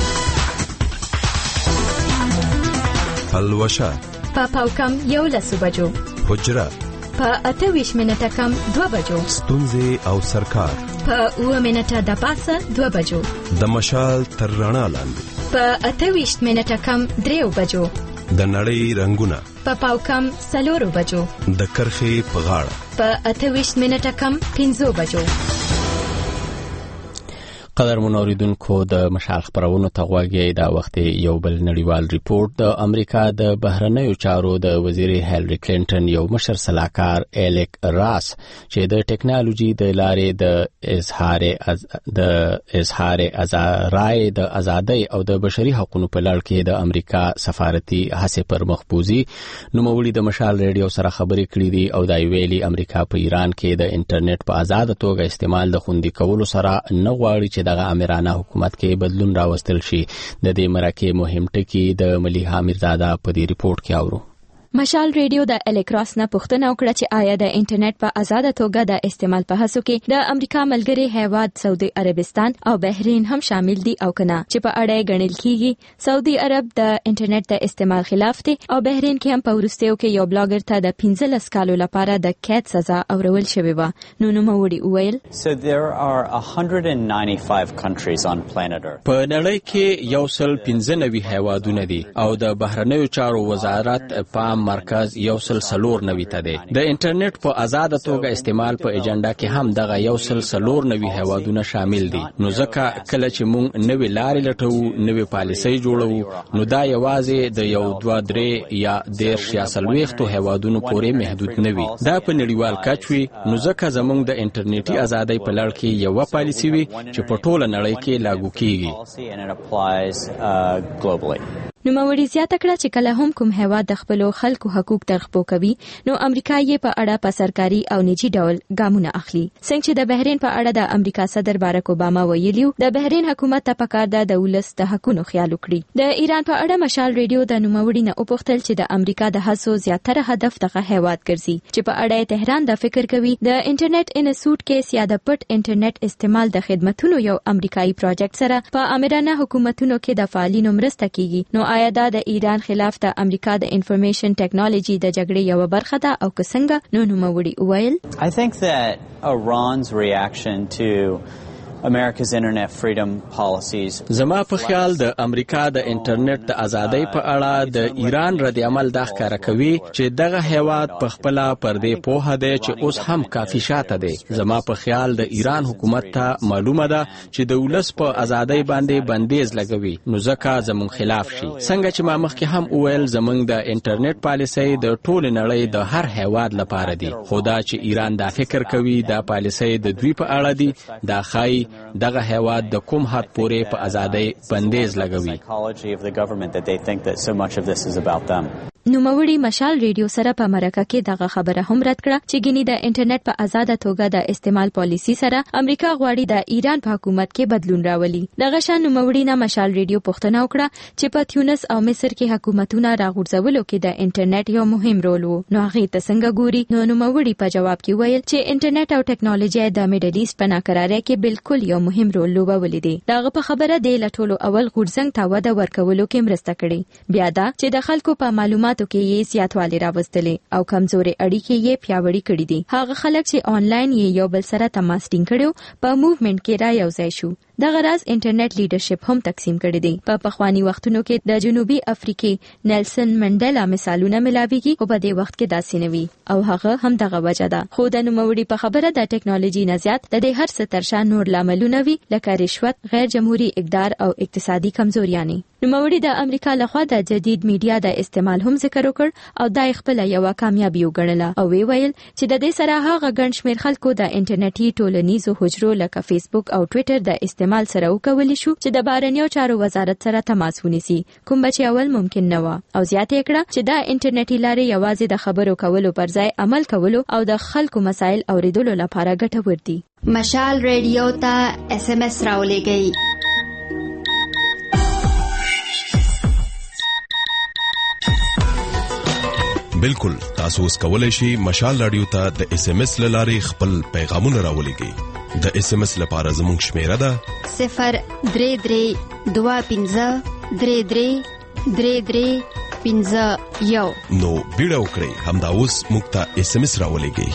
الوشا په پاوکم 11 بجو، حجره په 28 منټه کم 2 بجو، ستونزې او سرکار په 9 منټه د پاسه 2 بجو، د مشال تر رڼا لاندې په 28 منټه کم 3 بجو، د نړۍ رنگونه په پاوکم 4 بجو، د کرخې په غاړه په 28 منټه کم 15 بجو. قدر منوریدونکو د مشال خبرونو ته غوږی دا وخت یو بل نړیوال ریپورت د امریکا د بهرنیو چارو د وزیر هیلری کلینټن یو مشر سلاکار الیک راس چې د ټکنالوژي د لارې د اظهار رائے د ازادۍ او د بشري حقوقو په لړ کې د امریکا سفارتي هڅې پر مخبوزي نوموړي د مشال ریډیو سره خبرې کړې دي او دا ویلي امریکا په ایران کې د انټرنیټ په آزاد توګه استعمال د خوندي کولو سره نه غواړي چې دغه امرانه حکومت کې بدلون راوستل شي. د دې مرکه مهم ټکی د ملیحه میرزاده په دې ریپورت کې اورو. مشال ریډیو د الیکراس نه پوښتنه وکړه چې آیا د انټرنیټ په آزاد توګه د استعمال په هڅو کې د امریکا ملګری هیواد سعودي عربستان او بحرین هم شامل دي او کنه چې په اړه غنل کیږي. سعودي عرب د انټرنیټ د استعمال خلاف دي او بحرین کې هم په ورستیو کې یو بلاګر ته د 15 کالو لپاره د قید سزا اورول شوی و. نو نوموړي وویل So there are 195 countries on planet Earth. په نړۍ کې 195 هیوادونه دي او د بهرنیو چارو وزارت په مرکز 194 ته دی. د انټرنیټ په آزاد توګه استعمال په ایجنډا کې هم دغه 194 هیوادونه شامل دي. نو ځکه کله چې موږ نوې لارې لټو، نوې پالیسۍ جوړو، نو دا یوازې د 1 2 3 یا 10 یا 40 هیوادونو پورې محدود نه وي. دا په نړیوال کچ وي. نو ځکه زموږ د انټرنیټي ازادۍ په لړ کې یو پالیسي وي چې په ټوله نړۍ کې لاګو کیږي. نوموړي زیاته کړه چې کله هم کوم هیواد د خپل خلکو حقوق ترخپو کوي نو امریکا یې په اړه په سرکاري او نجی ډول ګامونه اخلي. څنګه چې د بحرین په اړه د امریکا صدر باراک اوباما ویلیو د بحرین حکومت ته پکار ده د ولس د حقوقو خیال وکړي. د ایران په اړه مشال ریډیو د نوموړي نه وپوښتل چې د امریکا د هڅو زیاتره هدف دغه هیواد ګرځي چې په اړه تهران د فکر کوي د انټرنیټ ان سوټ کې یا د پټ انټرنیټ استعمال د خدماتو یو امریکایي پروجیکټ سره په امرانه حکومتونو کې د فعالینو مرسته کیږي. نو آیا دا د ایران خلاف د امریکا د انفارمیشن ټیکنالوژي د جګړې یو برخه ده او څنګه؟ نو نوموړي وویل I think that Iran's reaction to America's internet freedom policies. زما په خیال د امریکا د انټرنیټ د ازادۍ په اړه د ایران رد عمل دا ښکاره کوي چې دغه هیواد په خپل پردې پوهه دی چې اوس هم کافي شاته دی. زما په خیال د ایران حکومت ته معلومه ده چې د ولس په ازادۍ باندې بندیز لګوي نو ځکه زمون خلاف شي. څنګه چې ما مخکې هم وویل زمونږ د انټرنیټ پالیسۍ د ټول نړۍ د هر هیواد لپاره دي. خدا چې ایران دا فکر کوي دا پالیسۍ د دوی په اړه دي دا خای دغه هیواد د کوم حد پورې په ازادۍ بندیز لګوي. نوموړي مشال ریډیو سره په مرکه کې دغه خبره هم رد کړه چې ګینی د انټرنیټ په آزاده توګه د استعمال پالیسی سره امریکا غواړي د ایران په حکومت کې بدلون راولي. دغه شان نوموړي نه مشال ریډیو پوښتنه وکړه چې په تیونس او مصر کې حکومتونه راغورځولو کې د انټرنیټ یو مهم رول وو نو هغه ته څنګه ګوري. نو نوموړي په جواب کې ویل چې انټرنیټ او ټیکنالوژي د میډل ایست په ناکرارۍ کې بالکل یو مهم رول لوبولی دی. دغه په خبره دی لټولو اول غورځنګ ته وده ورکولو کې مرسته کړې. بیا دا چې د خلکو په معلومات کې یې زیاتوالی راوستلې او کمزوري اړیکې یې پیاوړې کړې دي. هغه خلک چې آنلاین یې یو بل سره تماس ټینګ کړو په موومېنټ کې را یوځای شو. دغه راز انټرنیټ لیډرشپ هم تقسیم کړی دی. په پخوانی وختونو کې د جنوبي افریقې نیلسن منډیلا مثالونه ملاويږي او په دې وخت کې داسې نه وي او هغه هم دغه وجه ده. خو د نوموړي په خبره د ټیکنالوژي نه زیات د دې هر څه ترشا نور لاملونه وي لکه رشوت، غیر جمهوریت اقدار او اقتصادي کمزوریانې. نوموړي د امریکا لخوا د جدید میډیا د استعمال هم ذکر وکړ او دا خپل یو کامیابی وګڼله او ویل چې د دې سره هغه ګڼ شمېر خلکو د انټرنیټي ټولنیزو حجرو لکه فیسبوک او ټوئیټر د استعمال سره وکولی شو چې د بهرنیو چارو وزارت سره تماس ونیسي کوم چې اول ممکن نه و. او زیاته کړه چې دا انټرنیټي لارې یوازې د خبرو کولو پر ځای عمل کولو او د خلکو مسایل اوریدلو لپاره ګټور دي. مشال ریډیو ته SMS راولېږئ. بالکل تاسو اوس کولای شئ مشال رادیو ته د SMS لارې خپل پیغامونه راولېږئ. د SMS لپاره زموږ شمیره ده 03323333351. نو بیړه وکړئ همدا اوس موږ ته SMS راولېږئ.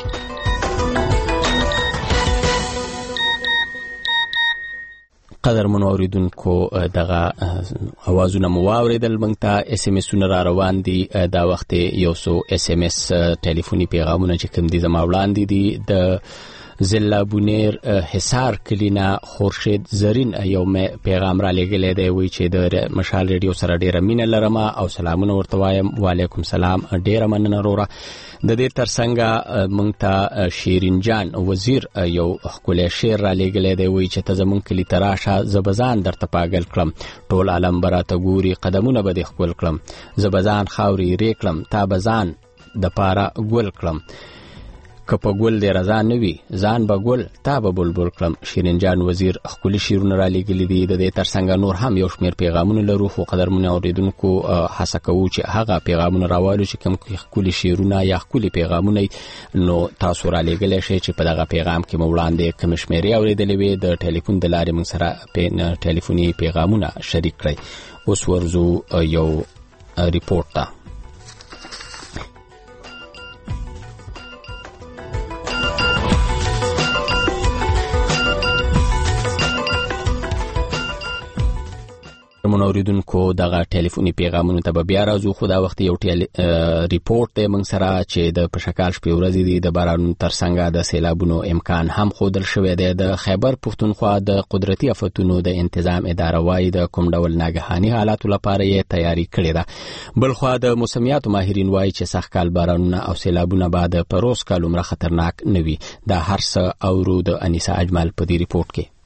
قدر منوریدونکو دغه اوازونه مو واوریدل. موږ ته SMS را روان دي دا وخت یو سو SMS ټلیفوني پیغامونه چې کوم دي زما وړاندې دي. د ضلع بونیر حصار کلینا خورشید زرین یو پیغام را لګلې دی وی چې د مشال ریډیو سره ډیره مینه لرم او سلامونه ورته وایم. وعلیکم سلام، ډیره مننه وروره. د دې ترڅنګ مونږ ته شیرین جان وزیر یو خپل شعر را لګلې دی وی چې ته زمونږ کلی تراشه زبزان درته پاگل کړم ټول عالم براته ګوري قدمونه به خپل کړم زبزان خاوري ریکلم تا بزان د پاره ګل کړم کپا ګل دې رضا نوي ځان به ګل تا به بلبل کړم. شیرین جان وزیر خپل شیرونه را لګلې دي. د دې ترڅنګ نور هم یو شمیر پیغامونه لرو خو قدرمن اوریدونکو هڅه کوو چې هغه پیغامونه راوالو چې کوم خپل شیرونه یا خپل پیغامونه نو تاسو را لګلې شي چې په دغه پیغام کې مولاندې کوم شمیرې اوریدلې وي د ټلیفون د لارې موږ سره په ټلیفوني پیغامونه شریک کړئ. اوس ورزو یو ریپورت ته. منوریدونکو دغه ټلیفوني پیغامونو ته بیا راځو خو دا وخت یو ریپورت دی موږ سره چې د پشکال شپې ورځې دي د بارانونو ترڅنګ د سیلابونو امکان هم ښودل شوی دی. د خیبر پښتونخوا د قدرتي آفتونو د انتظام اداره وايي د کوم ډول ناګهاني حالاتو لپاره یې تیاری کړې ده. بلخوا د موسمیاتو ماهرین وايي چې سږکال بارانونه او سیلابونه بعد پروس کال عمره خطرناک نه وي. دا هر څه اورو د انیسا اجمل په دې ریپورت کې.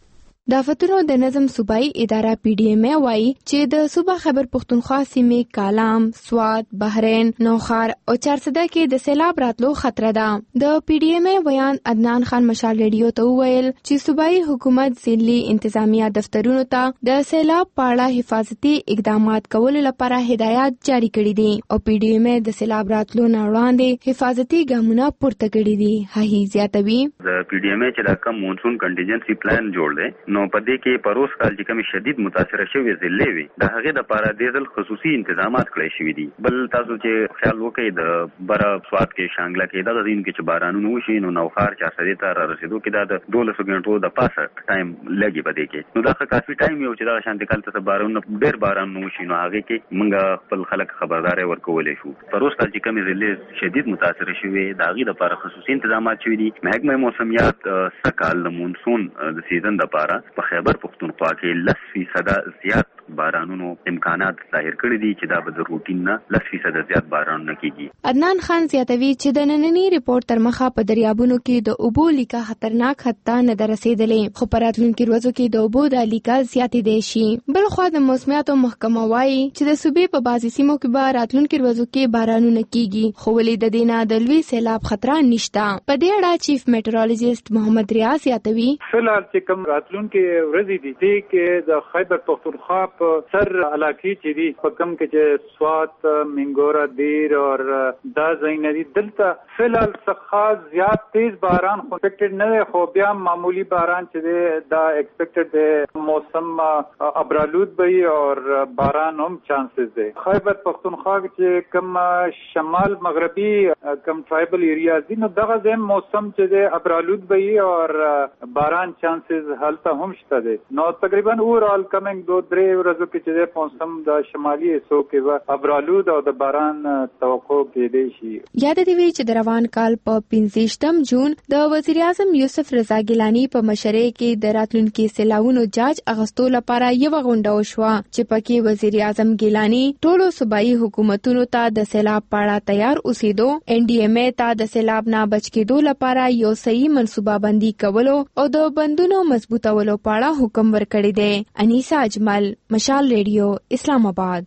د آفتونو د نظم صوبایي اداره PDMA وایي چې د صوبه خیبر پختونخوا سیمې کالام، سوات، بحرین، نوخار او چارسده کې د سیلاب راتلو خطر ده. د PDMA ویان عدنان خان مشال ریډیو ته وویل چې صوبایي حکومت ځینې انتظامیه دفترونو ته د سیلاب په اړه حفاظتي اقدامات کولو لپاره هدایات جاری کړي دي او PDMA د سیلاب راتلو نه وړاندې حفاظتي ګامونه پورته کړي دي. هغه زیاتوي د PDMA چې د کم مونسون کنټینجنسي پلان جوړ دی نو په دې کې پروس کال چې کوم شدید متاثره شوی ضلع وي د هغه د لپاره د ځل خصوصي تنظیمات کړی شوی دي. بل تاسو چې خیال وکړئ د بر سواد کې شانګله کې د دین کې چې بارانونه وشي نو نوخار چا سره ته را رسیدو کې د 12 غنټو د پاسه ټایم لګي بده کې نو دا کافي ټایم یو چې دا شانتي کال ته بارانونه ډېر باران وشي نو هغه کې موږ خپل خلک خبرداري ورکولې شو. پروس کال چې کوم ضلع شدید متاثره شوی د هغه لپاره خصوصي تنظیمات شوی دي. محکمه موسمیات سکهال د مونسون د سیزن لپاره په خیبر پختونخوا کې 10% زیات بارانونو امکانات ظاهر کړی دي چې دا به د روټین نه 10% زیات بارانونه کیږي. عدنان خان زیاتوي چې د نننی ریپورت تر مخه په دریابونو کې د اوبو لیکه خطرناک حد ته نه رسیدلې خو په راتلونکي ورځو کې د اوبو د لیکه زیاتې دی شي. بل خو د موسمیاتو محکمه وایي چې د صوبې په بعضي سیمو کې به راتلونکي ورځو کې بارانونه کیږي خو ولې د دینه د لوی سیلاب خطر نشته. په دې اړه چیف میټرولوژیست محمد ریاض زیاتوي فلحال چې کوم راتلونکي ورځې دي چې د خیبر پختونخوا په سر علاقې چې دي په کوم کې چې سوات، منګورا، دیر او دا ځایونه دي دلته فلحال څخه زیات تیز باران خو ایکسپیکټډ نه دی خو بیا معمولی باران چې دی دا ایکسپیکټډ دی. موسم ابرالود وي او باران هم چانسز دی. خیبر پختونخوا چې کوم شمال مغربي کوم ټرایبل ایریاز دي نو دغه ځم موسم چې دی ابرالود وي او باران چانسز هلته هم شته دي. نو تقریبا اورال کمنګ 2-3 ورځې کې چې د موسم د شمالي حصو کې ابرالود او د باران توقع کېدای شي. یاد دی چې د روان کال په 15 جون د وزیر اعظم یوسف رضا ګیلانی په مشرۍ کې د راتلونکي سیلاوونو جاج اغستو لپاره یو غونډه وشوه چې پکې وزیر اعظم ګیلانی ټولو صوبایي حکومتونو ته د سیلاب پاړه تیار اوسېدو، NDMA ته د سیلاب نه بچ کېدو لپاره یو صحیح منصوبه بندي کولو او د بندونو مضبوطولو پاړه حکم ورکړی دی. انیسا اجمل، مشال ریډیو، اسلام آباد.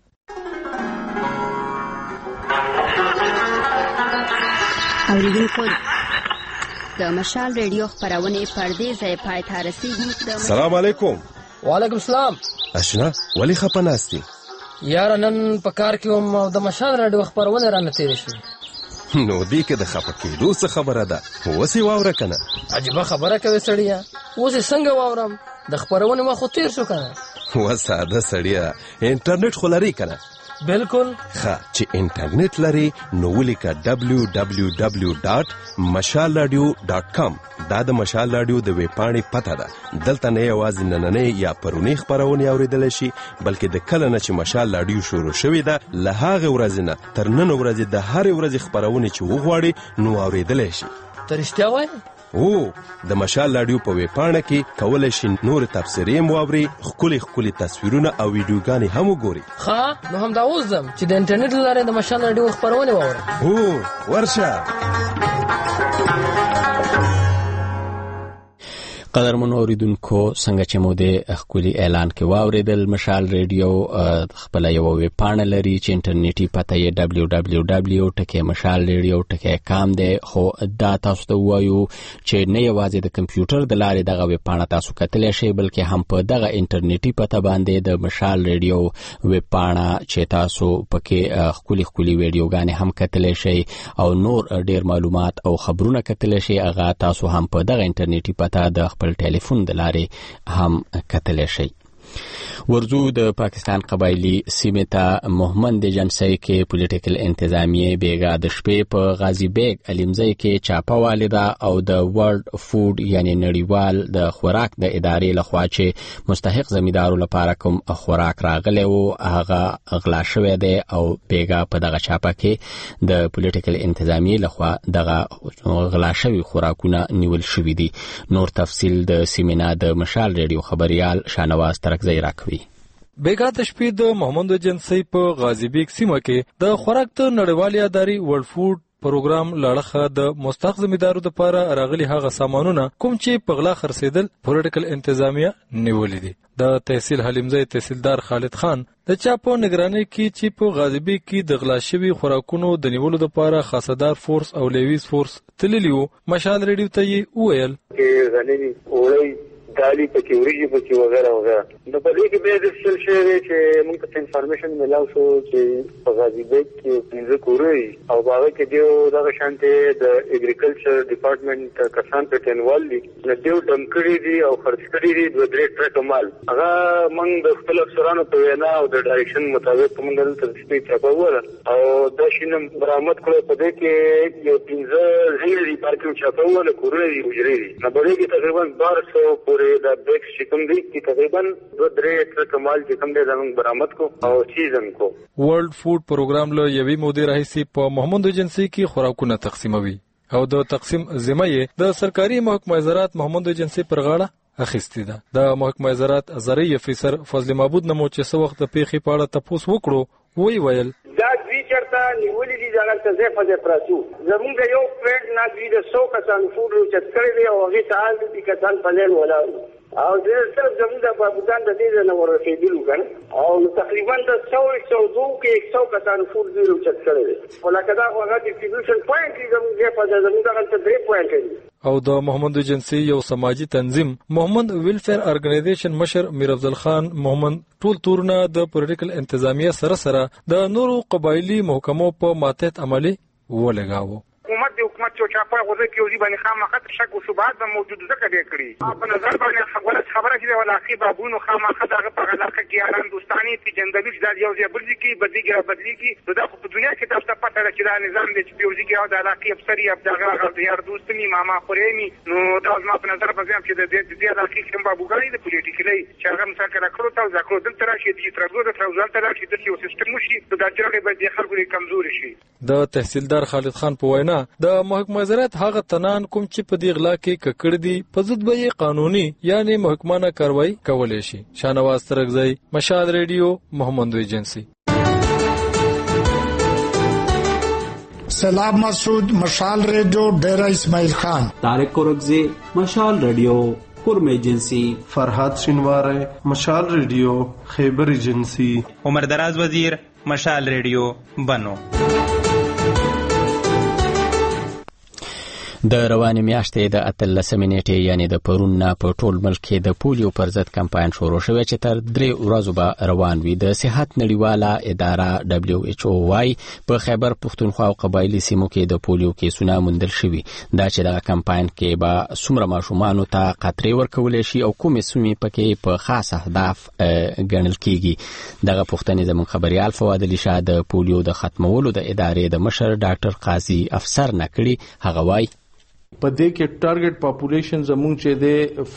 اوریدونکو د مشال ریډیو خبرونه پردې ځای پای ته رسیدي. سلام علیکم. وعلیکم السلام. اشنا ولی خپناستی یار نن په کار کې هم د مشال ریډیو خبرونه را نتیری شو نو دی کې د خپکېدو څه خبره ده وسی واوره کنه. عجیبه خبره کوي سړیا اوس څنګه واورم د خبرونه ما خو تیر شو کنه. و ساده سړیا انټرنیټ خو لري کنه. بالکل ښه چې انټرنیټ لري نو ولیکه www.mashalradio.com دا د مشال رادیو د ویب پاڼې پته ده. دلته نه یوازې نننۍ یا پرونی خبرونه اوریدل شي بلکې د کله نه چې مشال رادیو شروع شوې ده له هغه ورځې نه تر نن ورځې د هر ورځې خبرونه چې وغواړي نو اوریدل شي. ترشتیا وای او د مشال رادیو په ویب پاڼه کې کولای شي نور تفسیرې مواوري خولي تصویرونه او ویډیوګانې هم وګوري. ها نو هم دا اوسم چې د انټرنیټ لاره د مشال رادیو خبرونه واورم. او ورشه قدرمن اوریدونکو څنګه چې مو د خولي اعلان کې واوریدل مشال ریډیو خپل یو ویب پاڼه لري چې انټرنیټي پته یې www.mashalradio.com ده. خو دا تاسو ته وایو چې نه یوازې د کمپیوټر د لارې دغه ویب پاڼه تاسو کتلی شئ بلکې هم په دغه انټرنیټي پته باندې د مشال ریډیو ویب پاڼه چې تاسو پکې خولي ویډیوګانې هم کتلی شئ او نور ډیر معلومات او خبرونه کتلی شئ هغه تاسو هم په دغه انټرنیټي پته د خپل ټلیفون د لارې هم کتلی شئ. ورزو د پاکستان قبایلی سیمه ته محمد جنسي کې پولیټیکل انتظامیه بیګا د شپې په غازی بیگ علمزی کې چاپه والده او د ورلد فود یعنی نړیوال د خوراک د ادارې لخوا چې مستحق زمیدارو لپاره کوم خوراک راغلی و هغه اغلا شوی دی او بیګا په دغه چاپه کې د پولیټیکل انتظامیه لخوا دغه غلا شوی خوراکونه نیول شوی دي. نور تفصیل د سیمینار د مشال ریډیو خبريال شانواز ترکزی راکوي. بیګا د شپې د محمد جنسي په غازی بیگ سیمه کې د خوراک د نړیوالې ادارې ورلد فود پروګرام لړخه د مستحق ذمہدارو لپاره راغلي هغه سامانونه کوم چې په غلا خرڅېدل پولیټیکل انتظامیه نیولې دي. د تحصیل حلیمزی تحصیلدار خالد خان د چا په نگرانی کې چې په غازبی کې د غلا شوي خوراکونو د نیولو لپاره خاصدار فورس او لیویز فورس تللی وو، مشال ریډیو ته یې وویل چې غنی وړي دالي پکې وريږي پکې وغیرہ وغیرہ. نو په دې کې به د څه شی چې موږ ته انفارمیشن ملاو شو چې په غازبی کې پنځه کوري او باغ کې دیو دغه شانته د اګریکلچر ډپارټمنټ کسان په ټینوال دي نو دیو دمکړي دي او خرڅ کړي دي د درې ټرک مال. هغه موږ د خپل افسرانو په وینا او د ډایرکشن مطابق موږ دلته تسپیټ راکوله او د شینم برآمد کړو. په دې کې یو پنځه زیري پارکینګ چاپوله کوري دي وجري دي. نو په دې کې تقریبا 1200 پورې دا بیکس چې کوم دي چې تقریبا 2-3 ټرک مال چې کوم دي زموږ برآمد کو او چیزن کو. ورلد فود پروګرام له یوې مودې راهیسې په محمد ایجنسی کې خوراکونه تقسیموي او د تقسیم ذمہ یې د سرکاري محکمه زراعت محمد ایجنسی پر غاړه اخیستې ده. د محکمه زراعت زرعي افیسر فضل معبود نمو چې څه وخت د پیښې په اړه تپوس وکړو ویل دا دوی چرته نیولې دي دغه ته ځای پراتو. زمونږ یو پرېډ نه دوی د 100 کسانو فوډ چت کړی دی او هغه تعال دي کسان په لین ولاړ او د صرف زموږ د بابوګان د دې نه ورسېدلو کنه او تقریبا د 102 کې 100 کسانو فوډ دوی چت کړی دی. ولکه دا هغه ډیسټریبیوشن پوینټ دی زموږ په زموږ دغه ته 3 پوینټ دی. او د محمد ایجنسی یو سماجی تنظیم محمد ویلفیر ارګنایزیشن مشر میر افضل خان محمد ټول تورونه د پولیټیکل انتظامیه سره د نورو قبایلی محکمو په ماتحت عملی ولګاوه. حکومت چې چاپه غوږ کې وزي باندې خامخا شک او شبهات به موجود ځکه دی کړی. په نظر باندې خبره چې ولا اخی بابونو خامخا دغه په علاقه کې یاران دوستانی پیجندلو چې د یو ځای بل کې بدلی کې دا په دنیا کې تاسو ته پته ده چې دا نظام د پیوزي کې او د علاقې افسری اب دغه یار دوستنی ماما خورېمی نو دا زما په نظر باندې چې د دې علاقې کوم بابوګانی د پولیټیکلي چې هغه مسکر کړو تاسو ځکه دلته راشي د ترګو د ترځل ته راشي د یو سیستم وشي د اجرې به د خلکو کمزوري شي. د تحصیلدار خالد خان په وینا د محکمه زراعت هغه تنان کوم چې په دې غلا کې ککړ دي په ضد به قانوني یعنی محکمانه کاروایی کولای شي. شانواز ترغزی، مشال ریډیو، محمد ایجنسی. سلام مسعود، مشال ریډیو، ډیرا اسماعیل خان. طارق کورکزی، مشال ریډیو، قرم ایجنسی. فرحات شینواره، مشال ریډیو، خیبر ایجنسی. عمر دراز وزیر، مشال ریډیو، بنو. د روانې میاشتې د 18 نیټې یعنی د پرون نه په ټول ملک کې د پولیو پر ضد کمپاین شروع شوی چې تر 3 ورځو به روان وي. د صحت نړیواله اداره WHO وايي په خیبر پښتونخوا او قبایلی سیمو کې د پولیو کیسونه موندل شوي. دا چې د کمپاین کې به څومره ماشومان ته قطرې ورکول شي او کومې سیمې پکې په خاص اهداف ګڼل کیږي. دغه پوښتنې زموږ خبريال فواد علي شاه د پولیو د ختمولو د ادارې د مشر ډاکټر قاضي افسر نکړي. هغه وايي په دې کې ټارګټ پاپولیشن زموږ چې د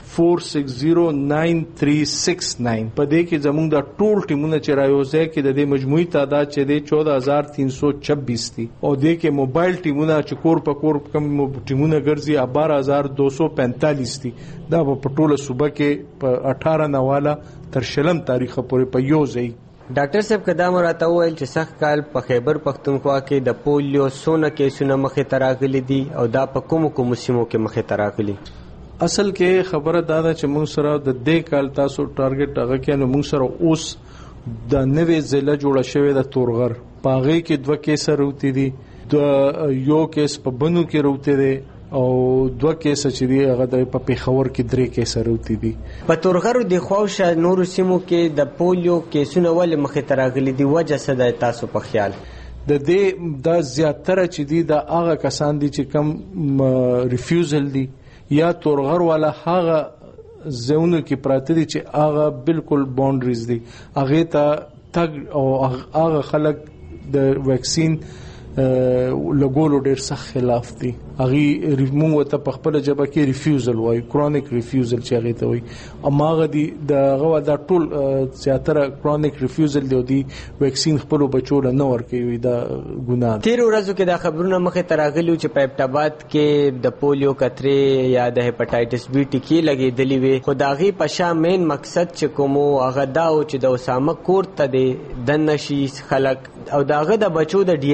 460939 په دې کې زموږ د ټول ټیمونه چې رايوځي کې د مجموعي تعداد چې د 14326 دي او د کې موبایل ټیمونه چې کور په کور کم ټیمونه ګرځي 12245 دي. دا په ټوله صوبه کې په 18 نواله تر شلم تاریخ پورې په یو ځای. ډاکټر صاحب قدم راته وویل چې سخت کال په خیبر پښتونخوا کې د پولیو سونه کیسونه مخې ته راغلي دي او دا په کومو سیمو کې مخې ته راغلي. اصل کې خبره دا ده چې موږ سره د دې کال تاسو ټارګټ هغه کې نو موږ سره اوس د نوې ضلع جوړه شوې د تورغر پاغې کې 2 کیس راوتی دي، یو کیس په بنو کې راوتی دی او 2 کیس چې دی هغه د پیښور کې 3 کیس راوتی دي. په تورغرو د خواوشه نورو سیمو کې د پولیو کیسونه ولې مخې ته راغلي دي؟ وجه څه ده تاسو په خیال؟ د دې د زیاتره چې دی د هغه کسان دي چې کم ریفیوزل دي یا تورغر والا هغه زونه کې پراته دي چې هغه بالکل باونډریز دي هغه ته تګ او هغه خلک د ویکسین لګولو ډیر سخت خلاف دي. هغه موږ ته په خپل جبه کې ریفیوزل وای، کرونیک ریفیوزل چې هغه ته وای. اماغه دي دغه د ټول زیاتره کرونیک ریفیوزل دی ویکسین خپل بچو نه ورکوي. دا ګناه. تیر ورځو کې دا خبرونه مخه تراغلیو چې په ابتابات کې د پولیو کترې یا د هپاتایټس بی ټیکي لګېدلې وي، خو داغي پشا مین مقصد چې کومو هغه داو چې د اسامه کور ته د نشي خلک او داغه د بچو د ډي ان اے ټیسټ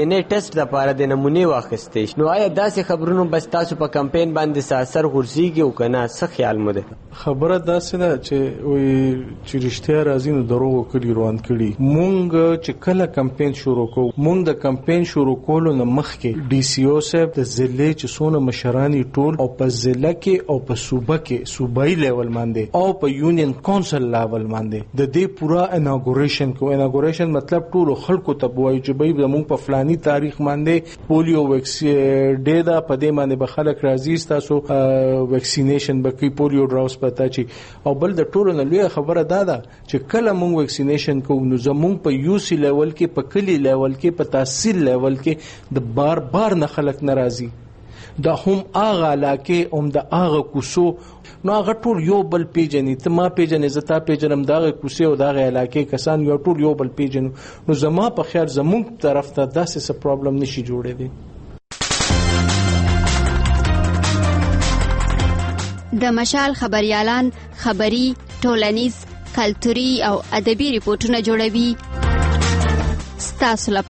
ټیسټ لپاره د نمونه واخیستې نو آیا داسې خبرونو بس تاسو په کمپاین باندې اثر غورځيږي او کنه څه خیال مو ده؟ خبره داسې ده چې رښتیا راځي نو دروغ کړي روان کړي. مونږ چې کله کمپاین شروع کوو مونږ د کمپاین شروع کولو نه مخکې ډي سی او صاحب د ضلع چې څونه مشرانی ټول او په ضلع کې او په صوبه کې صوبایي لیول باندې او په یونین کونسل لیول باندې د دې پورا اناګوریشن کو. اناګوریشن مطلب ټول خلکو ته وایي چې به مونږ په فلاني تاریخ باندې پولیو ویکسین ډے دا په دې باندې به خلک راځي تاسو ویکسینیشن بکی پولیو ډراپس پتا چی او بل د ټولو نه لوی خبره دا ده چې کله مونږ ویکسینیشن کوو نو زمونږ په یو سی لیول کې په کلی لیول کې په تحصیل لیول کې د بار نه خلک ناراضي دا هم اغه علاقه هم د اغه کوسو نو هغه ټول یو بل پیجنې ته ما پیجنې زتا پیجنم داغه کوسه او داغه علاقه کسان یو ټول یو بل پیجنو نو زما په خیر زمونږ طرف ته داسې څه پرابلم نشي جوړې دي. د مشال خبريالان خبري ټولنیز کلتوري او ادبي ریپورتونه جوړوي. ستاسو